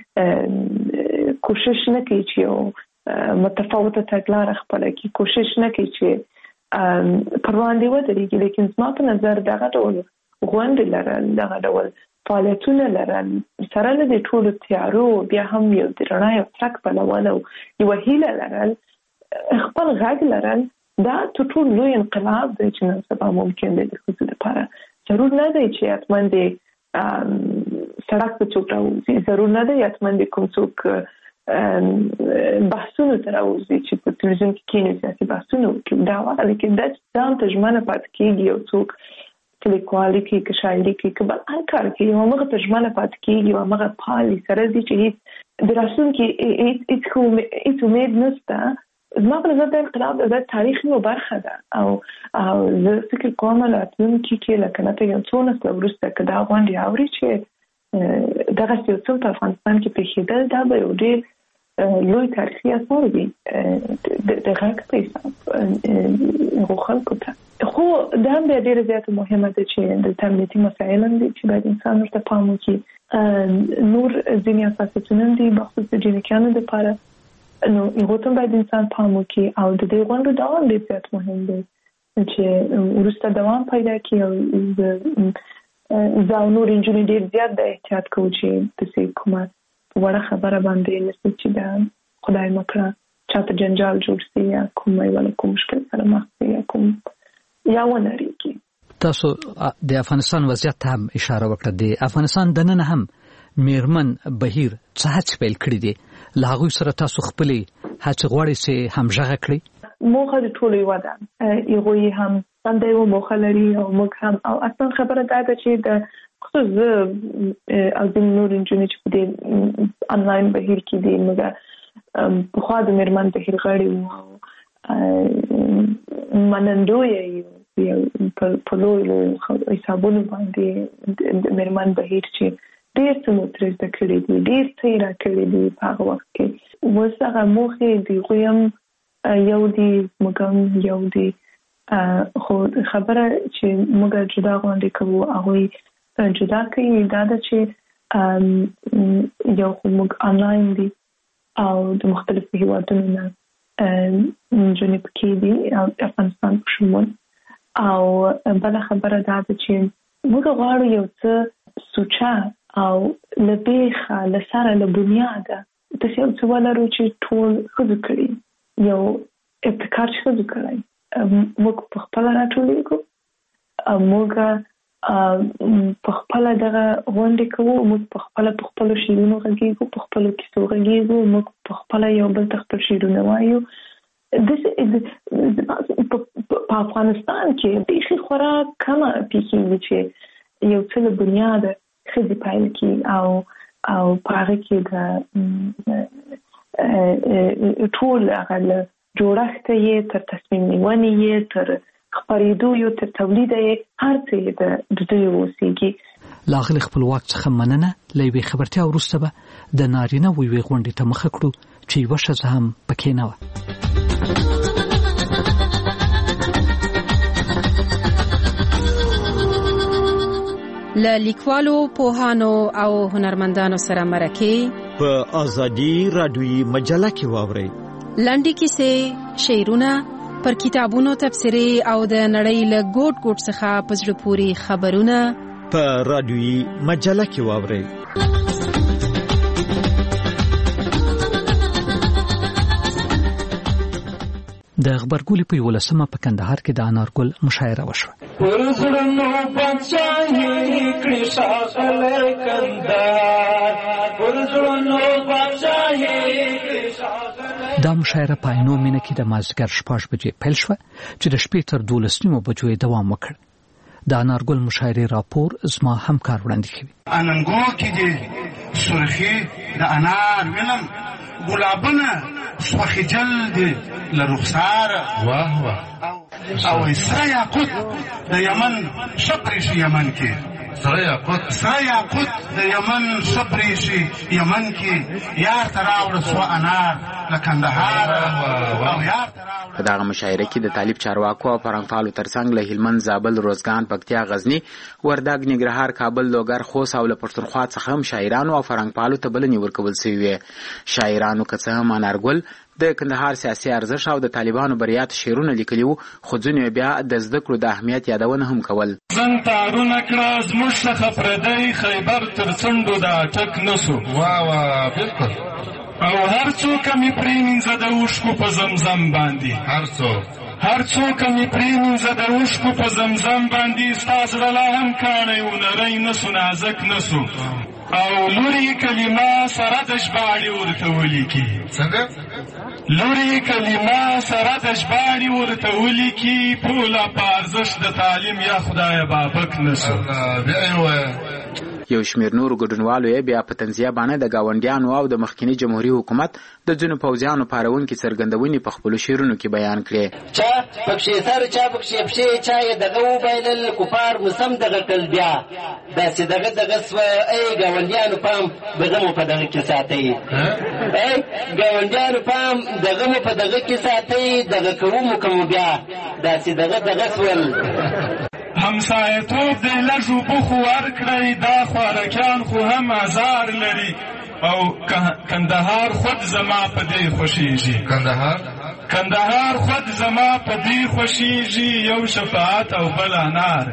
کوشش نه کوي چې یو متفاوته تګلاره خپله کړي کوشش نه کوي چې پر وړاندې ودرېږي لیکن زما په نظر دغه ډول غونډې لرل دغه ډول فعالیتونه لرل سره له دې ټولو تیارو بیا هم یو د رڼا یو څرک بلول او یوه هیله لرل خپل غږ لرل دا تر ټولو لوی انقلاب دی چې نن سبا ممکن دی د ښځو لپاره ضرور نه دی چې حتما د سړک په څوک راوځي ضرور نه دی حتما د کوم څوک بحثونو ته راوځي چې په تلویزیون کې کینې سیاسي بحثونه وکړي دا وایي لیکن دا ځان ته ژمنه پاتې کېږي یو څوک چې لیکوالي کوي که شاعري کوي که بل هر کار کوي یو همغه ته ژمنه پاتې کېږي یو همغه پالي سره ځي چې هېڅ د راتلونکي هېڅ امید نشته زما په نظر د انقلاب د تاریخ یوه برخه ده او زه فکر کوم راتلونکي کې لکه نه ته یو څو نسله وروسته که دا غونډې اوري چې دغسې یو څه په افغانستان کې پېښېدل دا به یو ډېر لوی تاریخي اثر وي د غږ په حساب هغو خلکو ته خو دا هم بیا ډېره زیاته مهمه ده چې دلته امنیتي مسایل هم دي چې باید انسان ورته پام وکړي نور ځینې اساسیتونه هم دي بخصوص د جینکیانو دپاره نو هغو ته هم باید انسان پام وکړي او د دې غونډو دوام ډېر زیات مهم دی چې وروسته دوام پیدا کړي او زه او نور نجونې ډېر زیات د احتیاط کوو چې داسې کومه وړه خبره باندې نشي چې دا خدای مکړه چاته جنجال جوړ شي یا کوم یو کوم مشکل سره مخ شي یا کوم یا ونريږي تاسو د افغانستان وضعیت ته هم اشاره وکړه د افغانستان دننه هم میرمن بهیر څه هڅې پیل کړې دي له هغوی سره تاسو خپلې هڅې غواړئ چې همغږه کړئ موخه د ټولو یوه ده هغوی هم همدا یوه موخه لري او موږ هم او اصلا خبره دا ده چې د خصوص زه او ځینې نور نجونې چې په دې انلاین بهیر کې دي موږ پخوا د میرمن بهیر غړي وو او منندویه یو په لویو حسابونو باندې د میرمن بهیر چې ډېر څه مو ترې زده کړي دي ډېر څه یې راکړي دي په هغه وخت کې اوس هغه موخې د هغوی هم یو دي موږ هم یو دي خو خبره چې موږ جدا غونډې کوو هغوی جدا کوي دا ده چې یو خو موږ آنلاین دي او د مختلفو هیوادونو نه نجونې پکې دي افغانستان په شمول او بله خبره دا ده چې موږ غواړو یو څه سوچه او له بیخه له سره له بنیاده داسې یو څه ولرو چې ټول ښځو کړي یو ابتکار چې ښځو کړی موږ په خپله راټولېږو موږ په خپله دغه غونډې کوو موږ په خپله په خپلو شعرونو غږېږو په خپلو کیسو غږېږو موږ په خپله یو بل ته خپل شعرونه وایو په افغانستان کې بیخي خورا کمه پیښېږي چې یو څه له بنیاده ښځې پیل کړي او په هغه کې د ټول هغه له جوړښته یې تر تصمیم نیونې یې تر خپرېدو یو تر تولیده یې هر څه یې د دوی اوسېږي له اغلې خپلواک څخه مننه له یوې خبرتیا وروسته به د نارینه یوې غونډې ته مخه کړو چې یوه ښځه هم پکې نه وه له لیکوالو پوهانو او هنرمندانو سره مرکې په آزادي راډیویي مجله کې واورئ لنډې کیسې شعرونه پر کتابونو تبصرې او د نړۍ له ګوټ ګوټ څخه په زړه پورې خبرونه په راډیویي مجله کې واورئ د غبرګولي په 11مه په کندهار کې د انارګل مشاعره وشوه ورزړنو بچای کړي شاغله کندهار ورزړنو بچای کړي شاغله دا مشاعره په عینو مینه کې د مازدیګر 6 بجې پیل شوه چې د شپې تر 12 بجو دوام وکړ. د انارګل مشاعرې راپور زما همکار وړاندې کوي. اننګو کې دي سرخي د انار وینم ګلابونه سوخي جلد لرخسار واه واه او اسرا یاقوت د یمن شبرش یمن کې سره یاقوت د یمن شبرش یمن کې یار تراوړ سو انار لکندهار او یار په دغه مشاعره کې د طالب چارواکو او فرهنګپالو ترڅنګ له هلمند، زابل، روزګان، پکتیا، غزنی، وردګ، ننګرهار، کابل، لوګر، خوست او له پښتونخوا څخه هم شاعرانو او فرهنګپالو ته بلنې ورکول شوې وې. شاعرانو که څه هم انارګل د کندهار سیاسي ارزښت او د طالبانو بریات شعرونه لیکلي وو، خو ځینې بیا د زده کړو د اهمیت یادونه هم کول. زنګ تارونه کړه زموږ څخه پردی خیبر تر څنډو د اټک نسو واه بالکل او هر څوک مې پرېمینځه د اوښکو په زمزم باندې هر څوک مې پرېمینځه د اوښکو په زمزم باندې ستا زړه لا هم کاڼی و نری نسو نازک نسو او لوري کلمه سره د ژباړې ورته ولیکي لوري کلمه سره د ژباړې ورته ولیکي پوله په ارزښت د تعلیم یا خدایه بابک نسو. یو شمیر نورو ګډونوالو یې بیا په تنزیه باندې د ګاونډیانو او د مخکني جمهوریت حکومت د ځینو پوځیانو پارونکي څرګندونې په خپلو شعرونو کې بیان کړې. چا پکښې سر چا پکښې پښې چا یې دغه وبایلل کفار مسم دغه کړل بیا داسې دغه سوه ای ګاونډیانو پام دغه مو په دغه کې ساتئ ای ګاونډیانو پام دغه مو په دغه کې ساتئ دغه کوو مو کوم بیا داسې دغه سول همسایتوب دی لږ اوبه خو ورکړئ دا خوارکیان خو هم ازار لري او کندهار خود زما په دې خوښیږي کندهار خود زما په دې خوښیږي یو شفاعت او بل انار.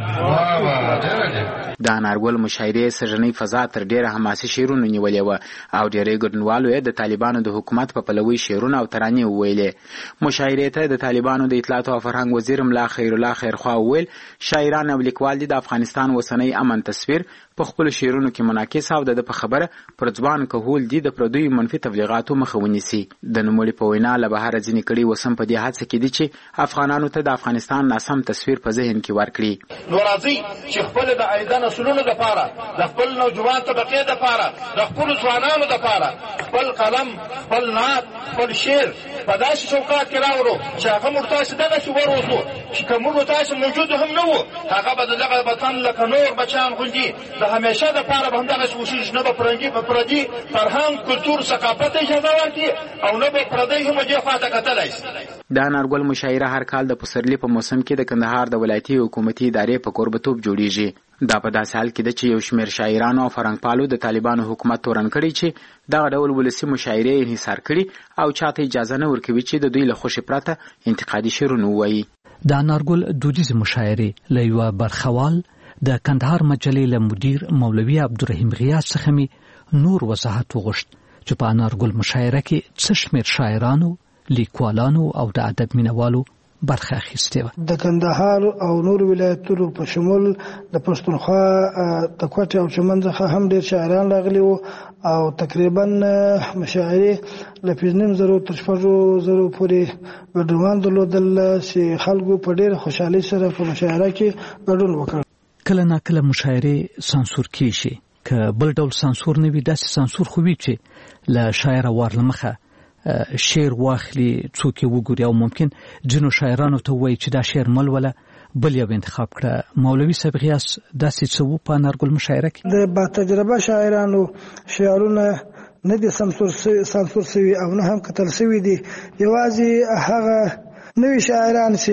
د انارګل مشاعرې سږنۍ فضا تر ډیره حماسي شعرونو نیولې وه او ډیری ګډونوالو یې د طالبانو د حکومت په پلوي شعرونه او ترانې وویلې. مشاعرې ته د طالبانو د اطلاعات او فرهنګ وزیر ملا خیرالله خیرخوا وویل شاعران او لیکوال دي د افغانستان اوسنی امن تصویر په خپلو شعرونو کې منعکس او د په خبره پر ځوان کهول دي د پردیو منفي تبلیغاتو مخه ونیسي. د نوموړي په وینا له بهره ځینې کړي وسم په دې هڅه کې دي چې افغانانو ته د افغانستان ناسم تصویر په ذهن کې ورکړي. نو راځي چې خپل د عیده نسلونو لپاره د خپل نوجوان طبقې لپاره د خپل ځوانانو لپاره خپل قلم خپل نعت خپل شعر په داسې چوکاټ کې راوړو چې هغه موږ تاسو دغسې وروځو چې که موږ تاسو موجود هم نه وو هغه به د دغه وطن لکه نور بچیان غوندې د همیشه دپاره به همدغسې وشیږي نه به پردي فرهنګ کلتور ثقافت اجازه ورکړي او نه به پردی هم دې خواته کتلی شي. د انارګل مشاعره هر کال د پسرلي په موسم کې د کندهار د ولایتي حکومتي ادارې په کوربتوب جوړیږي. دا په داسې حال کې ده چې یو شمېر شاعرانو او فرهنګپالو د طالبانو حکومت تورن کړي چې دغه ډول ولسي مشاعرې انحصار کړي او چاته اجازه نه ورکوي چې د دوی له خوښې پرته انتقادي شعرونه ووایي. د انارګل دودیزې مشاعرې له یوه برخوال د کندهار مجلې له مدیر مولوي عبدالرحیم غیاث څخه مې نور وضاحت وغوښت چې په انارګل مشاعره کې څه شمېر شاعرانو، لیکوالانو او د ادب مینوالو برخه اخیستې وه. د کندهار او نور ولایتونو په شمول د پښتونخوا د کوټې او چمن څخه هم ډېر شاعران راغلي وو او تقریبا مشاعرې له 5,500 تر 6,000 پورې ګډونوال درلودل چې خلکو په ډېره خوشحالۍ سره په مشاعره کې ګډون وکړ. کله ناکله مشاعرې سانسور کیږي که بل ډول سانسور نه وي داسې سانسور خو وي چې له شاعره وار له مخه شعر واخلي څوک یې وګوري او ممکن ځینو شاعرانو ته ووایي چې دا شعر ملوله بل یو انتخاب کړه. مولوي صاحب غیاث داسې څه وو په انارګل مشاعره کې؟ د با تجربه شاعرانو شعرونه نه دي سانسور شوي او نه هم کتل شوي دي. یوازې هغه نوي شاعران چې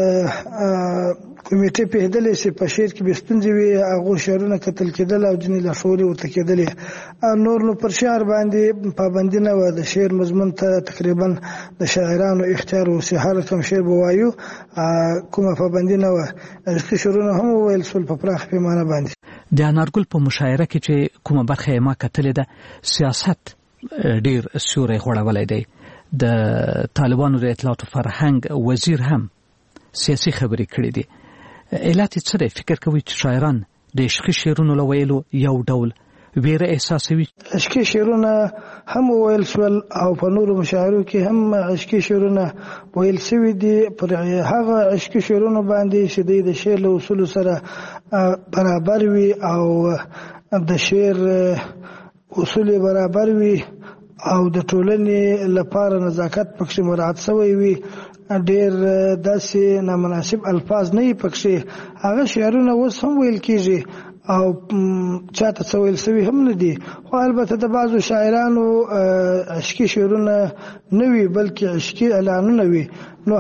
کمیټې پیښدلې چې په شعر کې به ستونزې وي هغو شعرونه کتل کېدل او ځینې لارښوونې ورته کېدلې. نور نو پر شعر باندې پابندي نه وه. د شعر مضمون ته تقریبا د شاعرانو اختیار و چې هر کوم شعر به وایو، کومه پابندي نه وه. رښتي شعرونه هم وویل شول په پراخه پیمانه باندې. د انارګل په مشاعره کې چې کومه برخه یې ما کتلې ده سیاست ډېر سیوری غوړولی دی. د طالبانو د اطلاعات او فرهنګ وزیر هم سیاسي خبرې کړې دي. علت یې څه دی؟ فکر کوي چې شاعران د عشقي شعرونو له ویلو یو ډول ویره احساسوي. عشقي شعرونه هم ویل شول او په نورو مشاعرو کې هم عشقي شعرونه ویل شوي دي. پر هغه عشقي شعرونه باندې چې د شعر له اصولو سره برابر وي او د شعر اصول برابر وي او د ټولنې لپاره نزاکت پکې مراعات شوی وي. ډېر داسې نامناسب الفاظ نه پکې. هغه شعرونه اوس هم ویل کېږي او چاته څه ویل شوي هم نه دي. خو البته د بعضو شاعرانو عشقي شعرونه نه وي بلکې عشقي اعلانونه وي، نو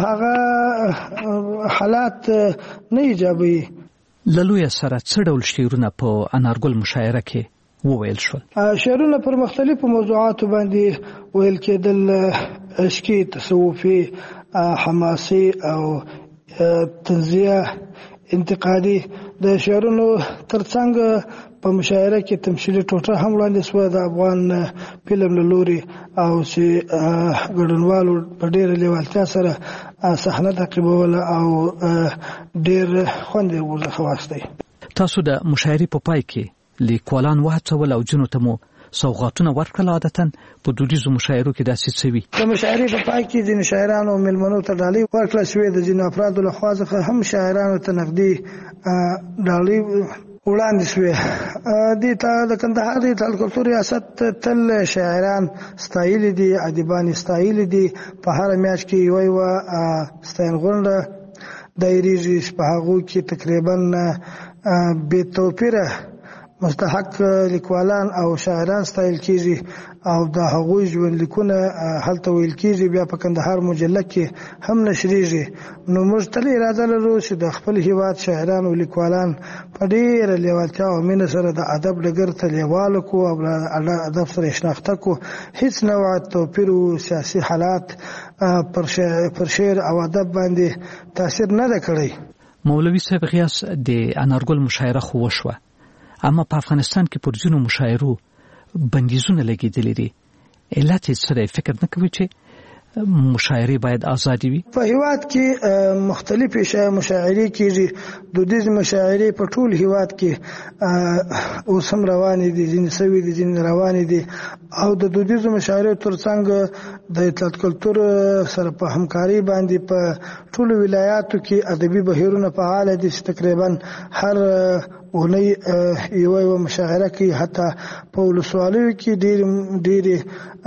هغه حالات نه ایجابوي. له لویه سره څه ډول شعرونه په انارګل مشاعره کې وویل شول؟ شعرونه پر مختلفو موضوعاتو باندې ویل کېدل، عشقي، تصوفي، حماسي او تنزیه، انتقادي. د شعرونو ترڅنګ په مشاعره کې تمثیلي ټوټه هم وړاندې شوه د افغان فلم له لوري او چې ګډونوالو په ډېره لیوالتیا سره صحنه تعقیبوله او ډېر خوند یې ورڅخه واخیستی. تاسو د مشاعرې په پای کې لیکوالان وهڅول او ځینو ته مو سوغاتونه ورکړل. عادتاً په دودیزو مشاعرو کې داسې څه وي؟ د مشاعرې په پای کې ځینې شاعرانو او مېلمنو ته ډالۍ ورکړل شوې. د ځینو افرادو لخوا څخه هم شاعرانو ته نغدي ډالۍ وړاندې شوې. دې ته د کندهار د کلتور ریاست تل شاعران ستایلي دي، ادیبان ستایلي دي. په هر میاشت کې یوه ستاینغونډه دایریږي. په هغو کې تقریبا بې توپیره مستحق لیکوالان او شاعران ستایل کیږي او د هغوی ژوند لیکونه هلته ویل کیږي. بیا په کندهار مجله کې هم نشریږي. نو موږ تل اراده لرو چې د خپل هیواد شاعران او لیکوالان په ډېره لیوالتیا او مینه سره د ادب ډګر ته لیواله کړو او له ادب سره شناخته کړو. هیڅ نوع توپیر او سیاسي حالات پر شعر او ادب باندې تاثیر نه ده کړی. مولوي صاحب غیاث، د انارګل مشاعره خو وشوه، اما په افغانستان کې پر ځینو مشاعرو بندیزونه لګېدلي دي. علت یې څه دی؟ فکر نه کوي چې مشاعرې باید آزادې وي؟ په هیواد کې مختلفې مشاعرې کېږي. دودیزې مشاعرې په ټول هیواد کې اوس هم روانې دي، ځینې سوي دي، ځینې روانې دي. او د دودیزو مشاعرې ترڅنګ د اطلاعات کلتور سره په همکارۍ باندې په ټولو ولایاتو کې ادبي بهیرونه فعال دي چې تقریبا هر اونۍ یوه مشاعره کوي. حتی په ولسوالیو کې ډېرې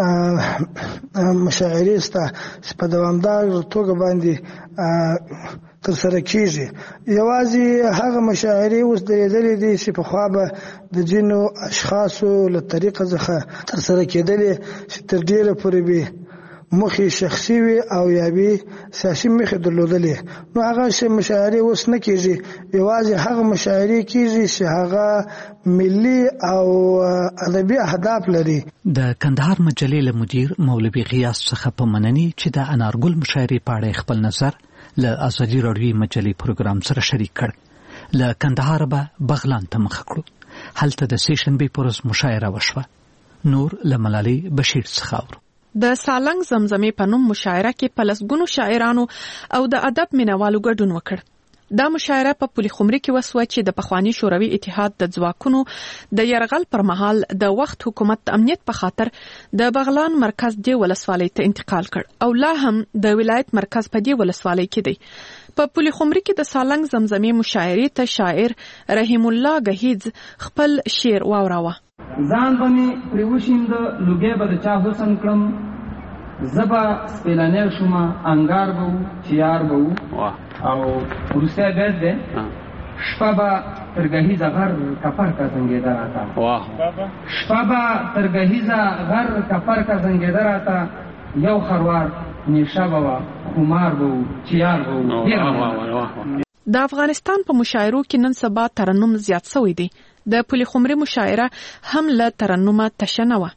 مشاعرې شته چې په دوامداره توګه باندې ترسره کېږي. یوازې هغه مشاعرې اوس درېدلې دي چې پخوا به د ځینو اشخاصو له طریقه څخه ترسره کېدلې چې تر ډېره پورې به مخې شخصي وي او یا به سیاسي مخې درلودلې. نو هغه مشاعرې اوس نه کېږي. یوازې هغه مشاعرې کېږي چې هغه ملي او ادبي اهداف لري. د کندهار مجلې له مدیر مولوي غیاث څخه په مننې چې د انارګل مشاعرې په اړه خپل نظر له ازادي راډیوي مجلې پروګرام سره شریک کړ. له کندهار به بغلان ته مخه کړو. هلته د سې شنبې په ورځ مشاعره وشوه. نور له ملالۍ بشیر څخه اورو. د سالنګ زمزمې په نوم مشاعره کې په لسګونو شاعرانو او د ادب مینوالو ګډون وکړ. دا مشاعره په پولي خمري کې وسوه چې د پخوانی شوروي اتحاد د ځواکونو د یرغل پر مهال د وخت حکومت امنیت په خاطر د بغلان مرکز دی ولسوالۍ ته انتقال کړ او لا هم د ولایت مرکز په دی ولسوالۍ کې دی. په پولي خمري کې د سالنګ زمزمې مشاعرې ته شاعر رحیم الله گهیز خپل شعر واوراوه. ځان باندې پریوشیند لوګي به د چا حسن کړم، زبا سپیلانه شوما انګار بو چیار بو او ورسته بیت ده شپابا ترګهیزه غر کفر کا زنګیدار آتا. شپابا ترګهیزه غر کفر کا زنګیدار آتا. یو خروار نشابوا خمار بو چیار بو. د افغانستان په مشاعرو کې نن سبا ترنم زیات شوی دی. د پولي خمري مشاعره هم له ترنمه تشنه وه.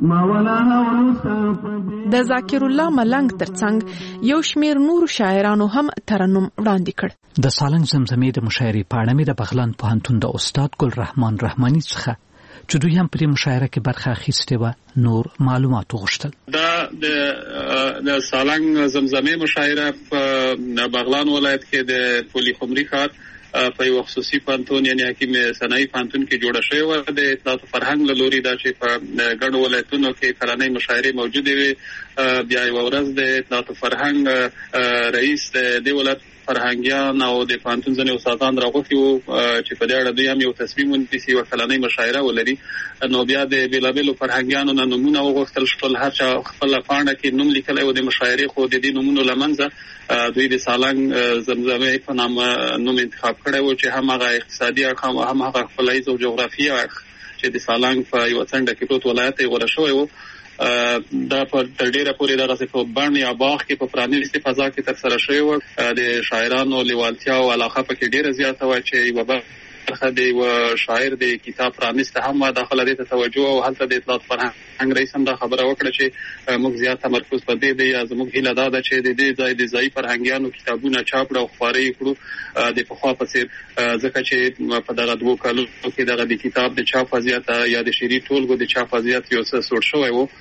د ذاکر الله ملنګ ترڅنګ یو شمیر نور شاعرانو هم ترنم وړاندې کړ. د سالنګ زمزمې د مشاعرې په اړه مې د بغلان پوهنتون د استاد ګل رحمان رحماني څخه چې دوی هم په دې مشاعره کې برخه اخیستې وه نور معلومات وغوښتل. د سالنګ زمزمې مشاعره په بغلان ولایت کې د پولي خمري ښار په یو خصوصي پوهنتون یعنی حکیم صنایع پوهنتون کې جوړه شوې وه. د اطلاعات فرهنګ له لوري دا چې په ګڼو ولایتونو کې کلنۍ مشاعرې موجودې وي. بیا یوه ورځ د اطلاعات فرهنګ رئیس د دې ولایت فرهنګیان او د پوهنتون ځینې استادان راغوښتي وو چې په دې اړه دوی هم یو تصمیم ونیسي یوه کلنۍ مشاعره ولري. نو بیا د بېلابېلو فرهنګیانو نه نومونه وغوښتل شول. هر چا خپله پاڼه کې نوم لیکلی و د مشاعرې، خو د دې نومونو له منځه دوی د سالنګ زمزمې په نامه نوم انتخاب کړی و چې هم هغه اقتصادي اړخ هم هغه خپلایز او جغرافیایي اړخ چې د سالنګ په یوه څنډه کې پروت ولایت یې غوره شوی و. دا په تر ډیره پورې دغسې په بڼ یا باغ کې په پرانیستې فضا کې ترسره شوی و. د شاعرانو لیوالتیا او علاقه پکې ډیره زیاته وه چې یوه برخه د یوه شاعر د کتاب پرانیسته هم داخله دې ته توجه او هلته د اطلاعات فرهنګ رئیس هم دا خبره وکړه چې موږ زیات تمرکز په دې دی یا زموږ هیله دا ده چې د دې ځای د ځایي فرهنګیانو کتابونه چاپ کړو او خپاره یې کړو د پخوا په څېر، ځکه چې په دغه 2 کالونو کې دغه د کتاب د چاپ وضعیت یا د شعري ټولګو د چاپ وضعیت یو څه سوړ شوی و.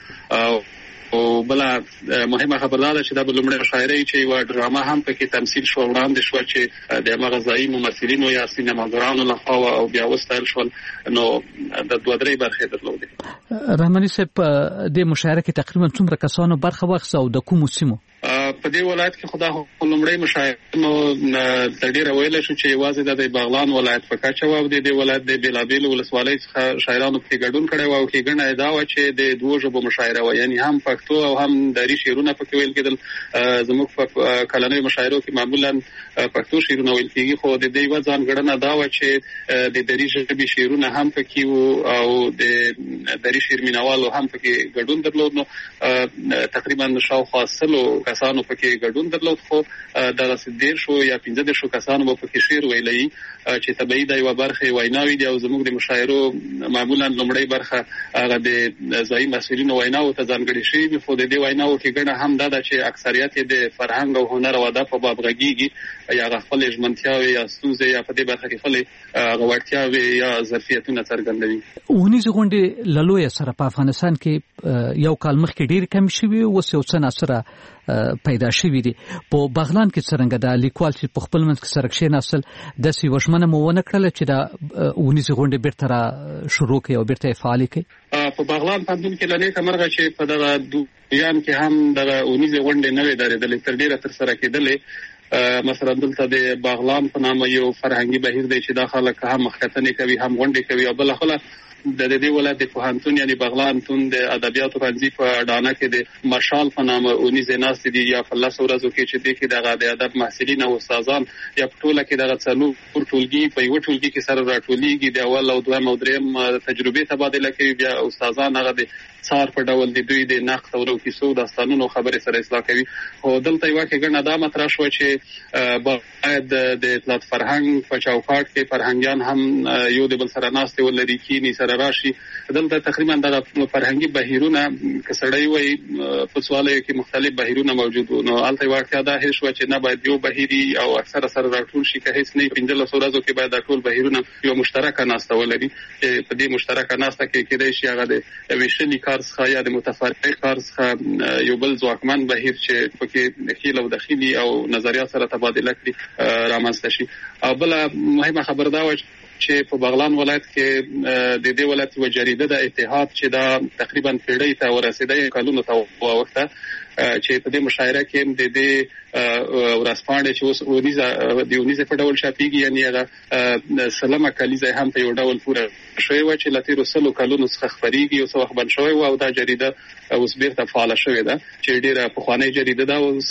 او بله مهمه خبر دا ده چې دا به لومړۍ مشاعره وي چې یوه ډرامه هم پکې تمثیل شوه وړاندې شوه چې د همغه ځایي ممثلینو یا سینماګرانو لخوا او بیا وستایل شول. نو د 2-3 برخې درلودې. رحماني صاحب په دې مشاعره کې تقریبا څومره کسانو برخه واخیسته او د کومو سیمو؟ په دې ولایت کې خو دا لومړۍ مشاعره نو تر ډېره ویلی شو چې یوازې د بغلان ولایت په کچه وه او د دې ولایت د بېلابېلو ولسوالیو څخه شاعرانو پکې ګډون کړی و او ښېګڼه یې دا وه چې د 2 ژبو مشاعره وه، یعنې هم پښتو او هم دري شعرونه پکې ویل کېدل. زموږ په کلنیو مشاعرو کې معمولا پښتو شعرونه ویل کېږي، خو د دې یوه ځانګړنه دا وه چې د دري ژبې شعرونه هم پکې وو او د دري شعر مینوالو هم پکې ګډون درلود. نو تقریبا شاوخوا 100 کسانو پکې ګډون درلود، خو دغسې 10 یا 15 کسانو به پکې شعر ویلی چې طبیعي دا یوه برخه ویناوې دي او زموږ د مشاعرو معمولا لومړۍ برخه هغه د ځایي مسؤلینو ویناوو ته ځانګړې شوي وي، خو د دې ویناوو کې ګڼه هم دا ده چې اکثریت یې د فرهنګ او هنر او ادب په باب غږیږي، یا هغه خپلې ژمنتیاوې یا ستونزې یا په دې برخه کې خپلې هغه وړتیاوې یا ظرفیتونه څرګندوي. اونیزې غونډې له لویه سره په افغانستان کې یو کال مخکې ډېرې کمې شوي، اوس یو څه ناڅره پیدا شوي دي. په بغلان کې څرنګه دا لیکوال چې په خپل منځ کې سره کښېناستل داسې یوه ژمنه مو ونه کړله چې دا اونیزې غونډې بېرته را شروع کړي او بېرته یې فعالې کړي؟ په بغلان پوهنتون کې له نیکه مرغه چې په دغه دویان کې هم دغه اونیزې غونډې نه وې درېدلې، تر ډېره ترسره کېدلې. مثلا دلته د باغلان په نامه یو فرهنګي بهیر دی چې دا خلک هم مخکتنې کوي هم غونډې کوي. او بله خله د دې ولایت د پوهنتون یعنی بغلان پوهنتون د ادبیاتو پوهنځي په ډانه کې د مارشال په نامه اونیزې ناستې دي، یا په 10 ورځو کې چې دې کې دغه د ادب محصلین او استادان یا په ټوله کې دغه 4 ټولګي په یوه ټولګي کې سره راټولېږي، د اول او دویم او دریم تجربې تبادله کوي، بیا استادان هغه د څار په ډول د دوی د نقد او کیسو داستانونو خبرې سره اصلاح کوي. خو دلته یوه ښېګڼه دا مطرح شوه چې باید د اطلاعات فرهنګ په چوکاټ کې فرهنګیان هم یو د بل سره ناستې ولري، کینی سره راشي. دلته تقریبا دغه فرهنګي بهیرونه که سړی وایي په سوالیو کې مختلف بهیرونه موجود وو، نو هلته یوه اړتیا دا حس شوه چې نه باید یو بهیري او اکثره سره راټول شي، که هېڅ نه 15 ورځو کې باید دا ټول بهیرونه یوه مشترکه ناسته ولري چې په دې مشترکه ناسته کې کېدای شي هغه د ویشلي کار څخه یا د متفرقه کار څخه یو بل ځواکمن بهیر چې پکې خیل او دخیلي او نظریات سره تبادله کړي رامنځته شي. او بله مهمه خبر دا وه چې په بغلان ولایت کې د دې ولایت یوه جریده د اتحاد چې دا تقریبا پیړۍ ته ورسېده، کلونو ته واوښته، چې په دې مشاعره کې د دې ورځپاڼې چې اوس د اونیزې په ډول چاپېږي، یعنې هغه سلمه کلیزه هم په یو ډول پوره شوې وه چې له تېرو 100 کلونو څخه خپرېږي، یو څه وخت بند شوی و او دا جریده اوس بېرته فعاله شوې ده چې ډېره پخوانۍ جریده ده او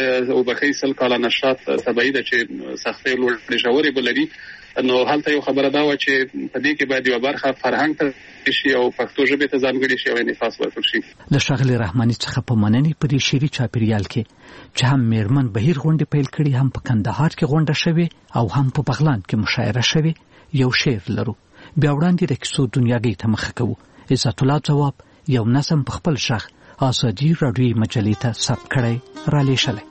100 کاله نشرات طبیعي ده چې سختۍ لوړې ژورې به لري. نو هلته یو خبره دا وه چې په دې کې باید یوه برخه فرهنګ ته شي او پښتو ژبې ته ځانګړې شي او انعکاس ورکړل شي. له ښاغلي رحماني څخه په مننې په دې شعري چاپېریال کې چې هم میرمن بهیر غونډې پیل کړي، هم په کندهار کې غونډه شوې او هم په بغلان کې مشاعره شوې، یو شعر لرو. بیا وړاندې د کیسو دنیاګۍ ته مخه کوو. عزت الله ځواب، یو نظم په خپل شخ آزادي راډیوي مجلې ته ثبت کړی را لیږلی.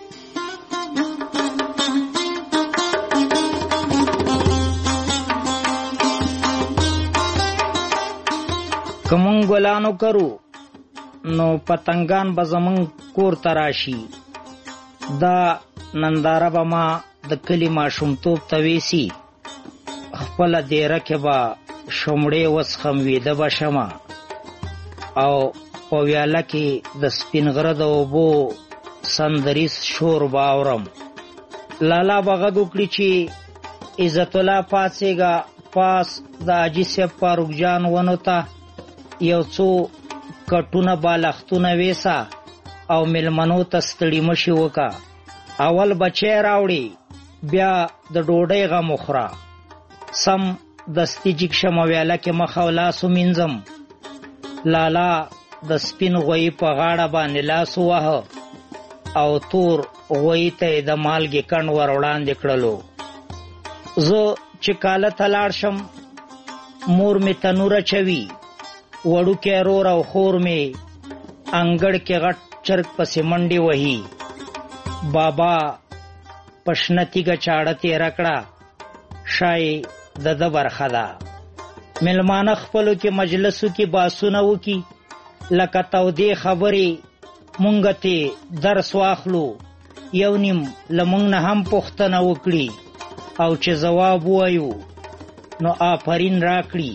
که مونږ ګلانو کرو نو پتنګان به زمونږ کور ته راشي. دا ننداره به ما د کلي ماشومتوب ته ویسي. خپله دیره کې به شمړې وڅښم ویده به شمه او په ویاله کې د سپین غره د اوبو سندریز شور به اورم. لالا به غږ وکړي چې عزت الله پاڅېږه، پاس د حاجي صاحب فاروق جان ونو ته یو څو کټونه بالښتونه ویسه او میلمنو ته ستړي مشي وکړه. اول بچی راوړي بیا د ډوډۍ غم وخوره. سم دستي جګ شم ویاله کې مخ او لاس ومینځم. لالا د سپین غویي په غاړه باندې لاس وواهه او تور غویي ته یې د مالګې کڼ ور وړاندې کړلو. زه چې کاله ته لاړ شم مور مې تنور اچوي، وړوکی رور او خور مې انګړ کې غټ چرګ پسې منډې وهي. بابا په شنه تیږه چاړه تېره کړه، شای د ده برخه ده. میلمانه خپلو کې مجلسو کې باسونه وکي لکه تودې خبرې مونږ ته درس واخلو، یو نیم له مونږ نه هم پوښتنه وکړي او چې ځواب ووایو نو آفرین راکړي.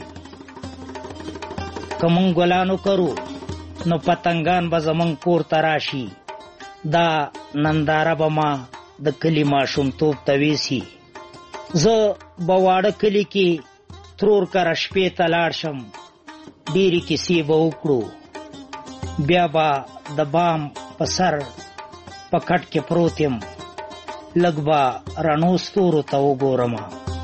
که مونږ ګلانو کرو نو پتنګان به زمونږ کور ته راشي. دا ننداره به ما د کلي ماشومتوب ته ویسي. زه به واړه کلي کې ترور کره شپې ته لاړ شم، ډېرې کیسې به وکړو. بیا به د بام په سر په کټ کې پروت یم، لږ به رڼو ستورو ته وګورم.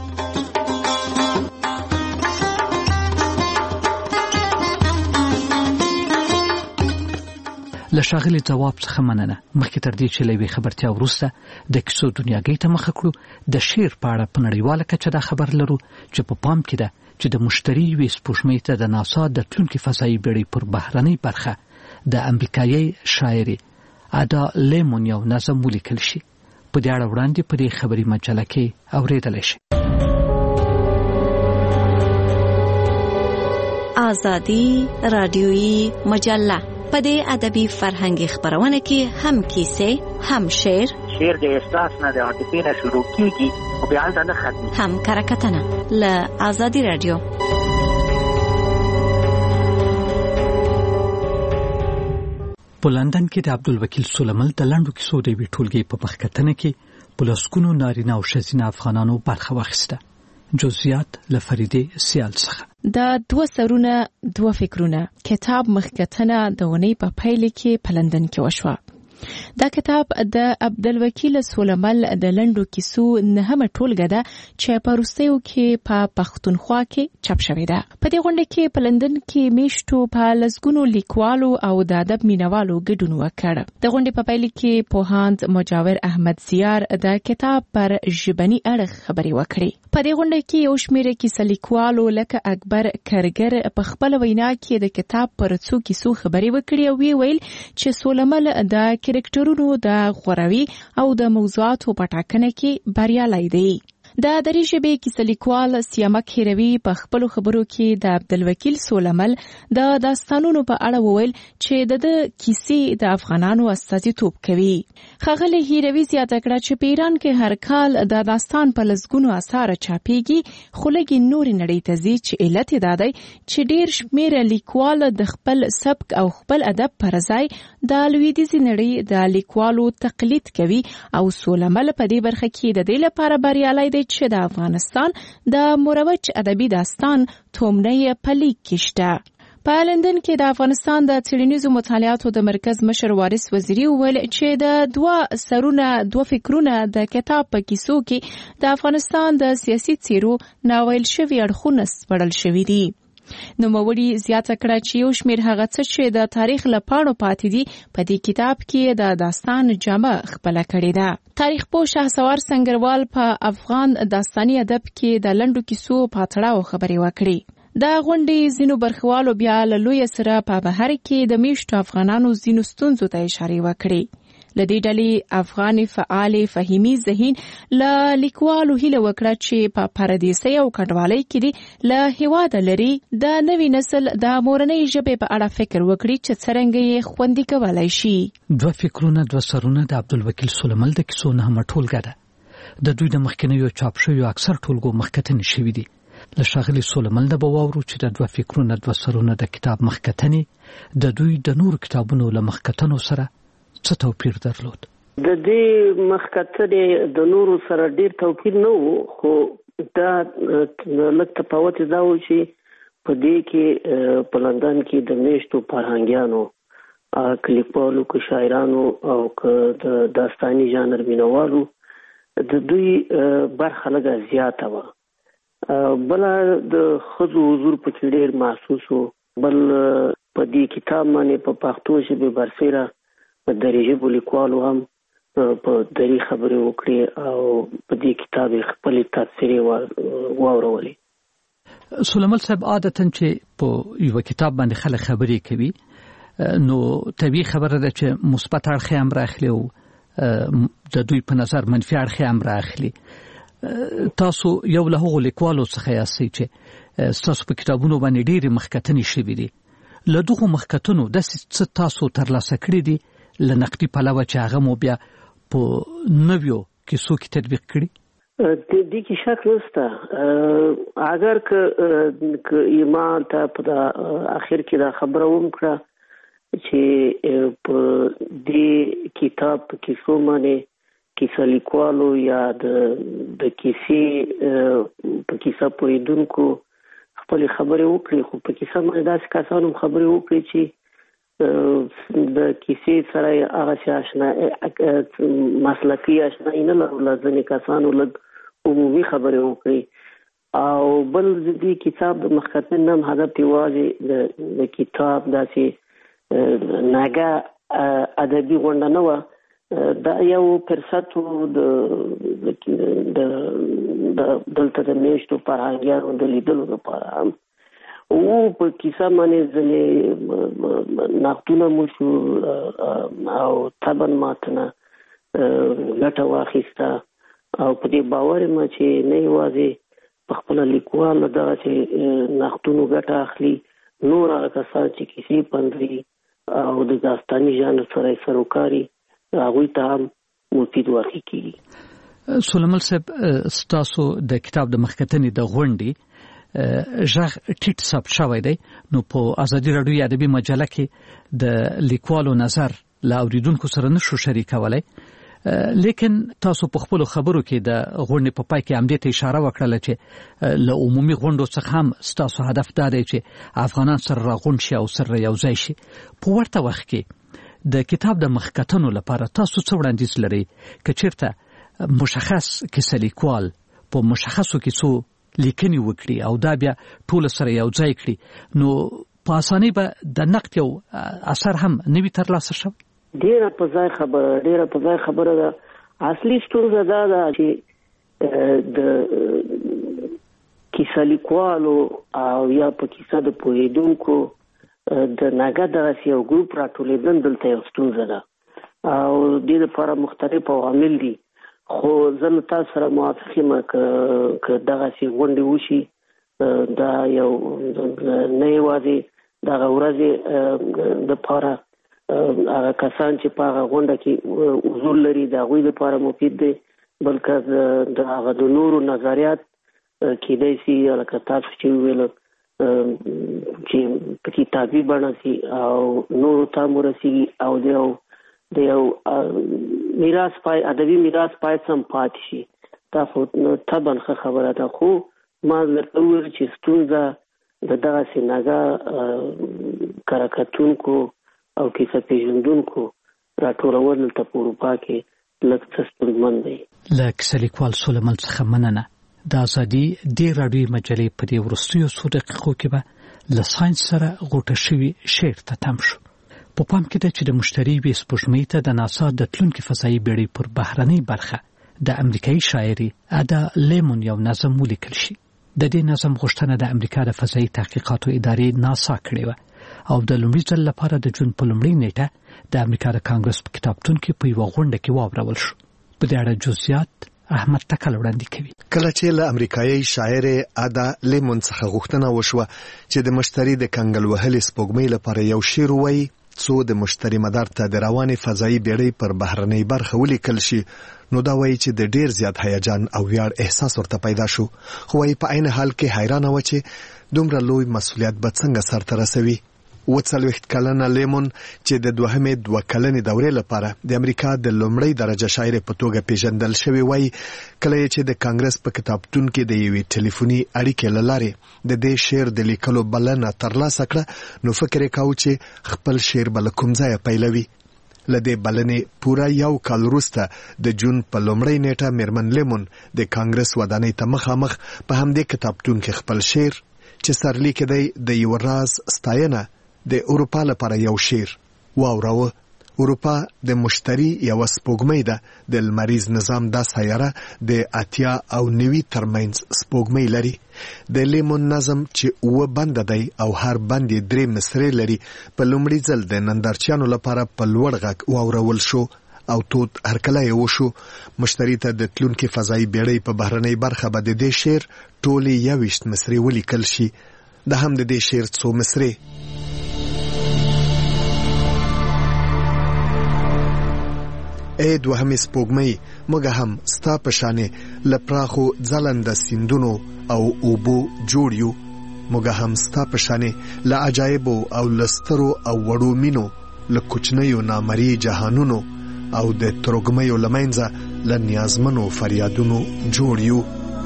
له ښاغلي ځواب څخه مننه. مخکې تر دې چې له یوې خبرتیا وروسته د کیسو دنیاګۍ ته مخه کړو، د شعر په اړه په نړیواله کچه دا خبر لرو چې په پام کې ده چې د مشتري یوې سپوږمۍ ته د ناسا د تلونکي فضایي بېړۍ پر بهرنۍ برخه د امریکایي شاعرې ادا لیمون یو نظم ولیکل شي. په دې اړه وړاندې په دې خبري مجله کې اورېدلی شي. آزادي راډیويي مجله په دې ادبي فرهنګي خبرونه کې هم کیسې، هم شعر د احساس نه د عاطفې نه شروع کیږي او بیا هلته نه ختمي، هم کرکټنه له آزادي راډیو. په لندن کې د عبدالوکیل سولمل د لنډو کیسو د یوې ټولګې په مخکتنه کې په لسګونو نارینه او ښځینه افغانانو برخه واخیسته. جزئیات له فریدې سیال څخه. دا 2 سرونه 2 فکرونه کتاب مخکتنه د ونې په پیل کې په لندن کې وشوه. دا کتاب د عبدالوکیل سولمل د لنډو کیسو 9مه ټولګه ده چې په روسیو کې په پښتونخوا کې چاپ شوې ده. په دې غونډه کې په لندن کې میشتو په لسګونو لیکوالو او د ادب مینوالو ګډون وکړ. د غونډې په پیل کې پوهاند مجاور احمد زیار د کتاب پر ژبني اړخ خبرې وکړې. په دې غونډه کې یو شمېر کیسه لیکوالو لکه اکبر کرګر په خپل وینا کې د کتاب پر څو کیسو خبرې وکړې او ویل چې سولمل د کرکټرونو د غوروي او د موضوعاتو په ټاکنه کې بریالی دی. د دري ژبې کیسه لیکوال سیامک هیروي په خپلو خبرو کې د عبدالوکیل سولمل د داستانونو په اړه وویل چې د کیسې د افغانانو استازیتوب کوي. ښاغلي هیروي زیاته کړه چې په ایران کې هر کال د داستان په لسګونو اثار چاپېږي، خو لږې نورې نړۍ ته ځي چې علت یې دا دی چې ډېر شمېر لیکوال د خپل سبک او خپل ادب پر ځای د لویدیځې نړۍ د لیکوالو تقلید کوي او سولمل په دې برخه کې د دې لپاره بریالی دی چې د افغانستان د مروج ادبي داستان تومنه په لیک کې شته. په لندن کې د افغانستان د څېړنیزو مطالعاتو د مرکز مشر وارث وزیري وویل چې د 2 سرونه 2 فکرونه د کتاب په کیسو کې د افغانستان د سیاسي څیرو ناویل شوي اړخونه سپړل شوي دي. نوموړي زیاته کړه چې یو شمېر هغه څه چې د تاریخ له پاڼو پاتې دي په دې کتاب کې د داستان جامه خپله کړې ده. تاریخ پوه شهسوار سنگروال په افغان داستاني ادب کې د لنډو کیسو په تړاو خبرې وکړې. د غونډې ځینو برخوالو بیا له لوی سره په بهر کې د میشتو افغانانو ځینو ستونزو ته اشاره وکړې. له دې ډلې افغان فعال فهیمي ذهین له لیکوالو هیله وکړه چې په پردیسۍ او کډوالۍ کې له هیواده لري د نوي نسل د مورنۍ ژبې په اړه فکر وکړي چې څرنګه یې خوندي کولای شي. دوه فکرونه دوه سرونه د عبدالوکیل سلیمل د کیسو نهمه ټولګه ده. د دوی د مخکنیو چاپ شویو اکثر ټولګو مخکتنې شوي دي. له ښاغلي سلیمل نه به واورو چې د دوه فکرونه دوه سرونه د کتاب مخکتنې د دوی د نورو کتابونو له مخکتنو سره څه توپیر درلود. د دې مخکتنې د نورو سره ډیر توپیر نه و، خو دا لږ تفاوت دا و چې په دې کې په لندن کې د میشتو فرهنګیانو کلیپالو که شاعرانو او که د داستاني ژانر مینوالو د دوی برخه لږه زیاته وه. بل د ښځو حضور پکې ډېر محسوس و. بل په دې کتاب باندې په پښتو ژبې برسېره دري ژبو لیکوالو هم په دري خبرې وکړې او په دې کتاب یې خپلې تبصرې واورولې. سلیمل صاحب عادتا چې په یو کتاب باندې خلک خبرې کوي نو طبیعي خبره ده چې مثبت اړخ هم راخلي او د دوی په نظر منفي اړخ هم راخلي. تاسو یو له هغو لیکوالو څخه یاستئ چې ستاسو په کتابونو باندې ډېرې مخکتنې شوي دي. له دغو مخکتنو داسې څه تاسو ترلاسه کړي دي له نقدي پلوه چې هغه مو بیا په نویو کیسو کې تطبیق کړي؟ دې کې شک نشته. اگر که ایمان ته په اخر کې دا خبره وکړه چې په دې کتاب په کیسو باندې کیسه لیکوالو یا د کیسې په کیسه پوهېدونکو خپلې خبرې وکړي، خو په کیسه باندې داسې کسانو هم خبرې وکړي چې د کیسې سره یې هغسې اشنا مسلکي اشنایي نه لرله. ځینې کسانو لږ عمومي خبرې وکړي. او بل د دې کتاب د مخکتن هم هدف یوازې د کتاب داسې ناګه ادبي غونډه نه وه. دا یو فرصت و دلته د میشتو فرهنګیانو د لیدلو لپاره هم او په کیسه باندې ځینې نقدونه مو شو او طبعا ماتنه ګټه واخیسته. او په دې باور یم چې نه یوازې په خپله لیکوال دغه چې نقدونو ګټه اخلي، نور هغه کسان چې کیسې پنځوي او د داستاني ژانر سره یې سروکاري هغوی ته هم مفید واقع کیږي. سلیمل صاحب ستاسو د کتاب د مخکتنې د غونډې غږ ټیټ ثبت شوی دی، نو په ازادي راډیو ادبي مجله کې د لیکوالو نظر له اوریدونکو سره نشو شریکولی، لیکن تاسو په خپلو خبرو کې د غونډې په پای کې همدې ته اشاره وکړله چې له عمومي غونډو څخه هم ستاسو هدف دا دی چې افغانان سره راغونډ شي او سره یو ځای شي. په ورته وخت کې د کتاب د مخکتنو لپاره تاسو څه وړاندیز لرئ؟ که چېرته مشخص کیسه لیکوال په مشخصو کیسو لیکنې وکړي او دا بیا ټول سره یو ځای کړي نو په اسانۍ به د نقد یو اثر هم نه وي ترلاسه شوی. ډېره په ځای خبره ده. اصلي ستونزه دا ده چې د کیسه لیکوالو او یا په کیسه د پوهېدونکو د ناګه دغسې یو ګروپ راټولېدل دلته یو ستونزه ده او دې دپاره مختلف عوامل دي. خو زه له تاسو سره موافق یم که دغسې غونډې وشي دا یو نه یوازې دغه ورځې دپاره هغه کسان چې په هغه غونډه کې حضور لري د هغوی دپاره مفید دی، بلکې د هغه د نورو نظریات کیدای شي لکه تاسو چې وویل چې په کتابي بڼه شي او نورو ته هم ورسېږي او د یو میراث ادبي میراث باید سم پاتې شي. دا خو طبعا ښه خبره ده، خو ما درته وویل چې ستونزه د دغسې ناګه کره کتونکو او کیسه پېژندونکو راټولول دلته په اروپا کې لږ څه ستونزمن دی. له کیسه لیکوال سلیمل څخه مننه. د ازادي دې راډیو مجلې په دې وروستیو څو دقیقو کې به له ساینس سره غوټه شوي شعر ته تم شو. په پام کې ده چې د مشتري وي سپوږمۍ ته د ناسا د تلونکي فضایي بیړۍ پر بهرنۍ برخه د امریکایي شاعري ادا لیمون یو نظم ولیکل شي. د دې نظم غوښتنه د امریکا د فضایي تحقیقاتو ادارې ناسا کړې وه او د لومړي ځل لپاره د جون په لومړۍ نیټه د امریکا د کانګرس په کتابتون کې په یوه غونډه کې واورول شو. په دې اړه جزئیات احمد تکل وړاندې کوي. کله چې له امریکایي شاعر ادا لیمون څخه غوښتنه وشوه چې د مشتری د کنګل وهلې سپوږمۍ لپاره یو شعر ووایي څو د مشتری مدار ته د روانې فضایي بیړۍ پر بهرنۍ برخه ولیکل شي، نو دا وایي چې د ډیر زیات هیجان او ویاړ احساس ورته پیدا شو، خو وایي په عین حال کې حیرانه و چې دومره لوی مسؤلیت به څنګه سرته رسوي. 40 کلنه لیمون چې د دوهمې 2 کلنې دورې لپاره د امریکا د لومړۍ درجه شاعر په توګه پیژندل شوی وایي کله چې د کانګرس په کتابتون کې د یوې ټلیفوني اړیکې له لارې د دې شعر د لیکلو بلنه ترلاسه کړه نو فکر یې کاوه چې خپل شعر به له کوم ځایه پیلوي. له دې بلنې پوره 1 کال وروسته د جون په لومړۍ نیټه میرمن لیمون د کانګرس ودانۍ ته مخامخ په همدې کتابتون کې خپل شعر چې سرلیک دی د یو راز ستاینه د اروپا لپاره یو شعر واوراوه. اروپا د مشتری یو سپوږمۍ ده، د لمریز نظام دا سیاره د 80 او 90 ترمنځ سپوږمۍ لري. د لیمون نظم چې 9 بند دی او هر بند 3 مصرې لري په لومړي ځل د نندارچیانو لپاره په لوړ غږ واورول شو او تود هرکلی یې وشو. مشتری ته د تلونکي فضایي بیړۍ په بهرنۍ برخه به د دې شعر ټولې 21 مصرې ولیکل شي. د هم د دې شعر څو مصرې: ای دوهمې سپوږمۍ، موږ هم ستا په شانې له پراخو ځلنده سیندونو او اوبو جوړ یو، موږ هم ستا په شانې له عجایبو او له سترو او وړو مینو، له کوچنیو نامرئي جهانونو او د ترږمیو له منځه له نیازمنو فریادونو جوړ یو.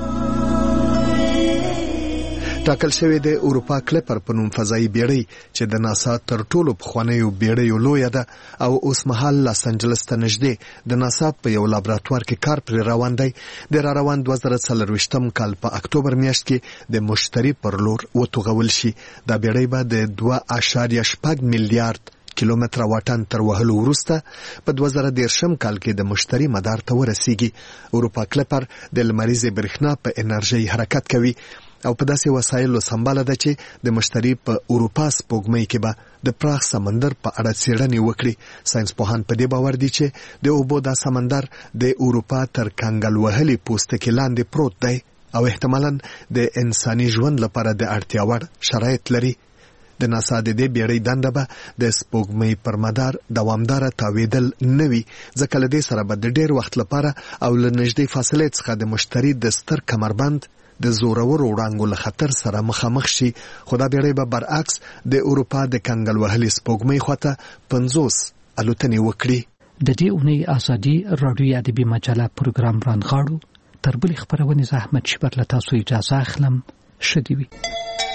ټاکل شوی د اروپا کلیپر په نوم فضایي بیړۍ چې د ناسا تر ټولو پخوانیو بیړیو لویه ده او اوس مهال لاس انجلس ته نږدې د ناسا په یو لابراتوار کې کار پرې روان دی. د را روان 2024 کال په اکتوبر میاشت کې د مشتری پر لور وتوغول شي. دا بیړۍ به د 2.8 میلیارډ کیلومتر واټن تر وهلو وروسته په 2013 کال کې د مشتری مدار ته ورسیږي. اروپا کلیپر د لمریزې برېښنا په انرژۍ حرکت کوي او په داسې وسایلو سمباله ده چې د مشتری په اروپا سپوږمۍ کې به د پراخ سمندر په اړه څېړنې وکړي. ساينسپوهان په دې باور دي چې د اوبو دا سمندر د اروپا تر کنګل وهلې پوستکي لاندې پروت دی او احتمالاً د انساني ژوند لپاره د اړتیا وړ شرایط لري. د ناسا د دې بیړۍ دنده به د سپوږمۍ پر مدار دوامداره تاویدل نه وي، ځکه له دې سره به د ډېر وخت لپاره او له نږدې فاصلې څخه د مشتری د ستر کمربند د زورورو وړانګو له خطر سره مخامخ شي. خو دا بیړۍ به برعکس د اروپا د کنګل وهلې سپوږمۍ خواته 50 الوتنې وکړي. د دې اونۍ ازادي راډیو ادبي مجله پروګرام رانغاړو. تر بلې خبرونې زه احمد شیبر له تاسو اجازه اخلم. ښه دې وي.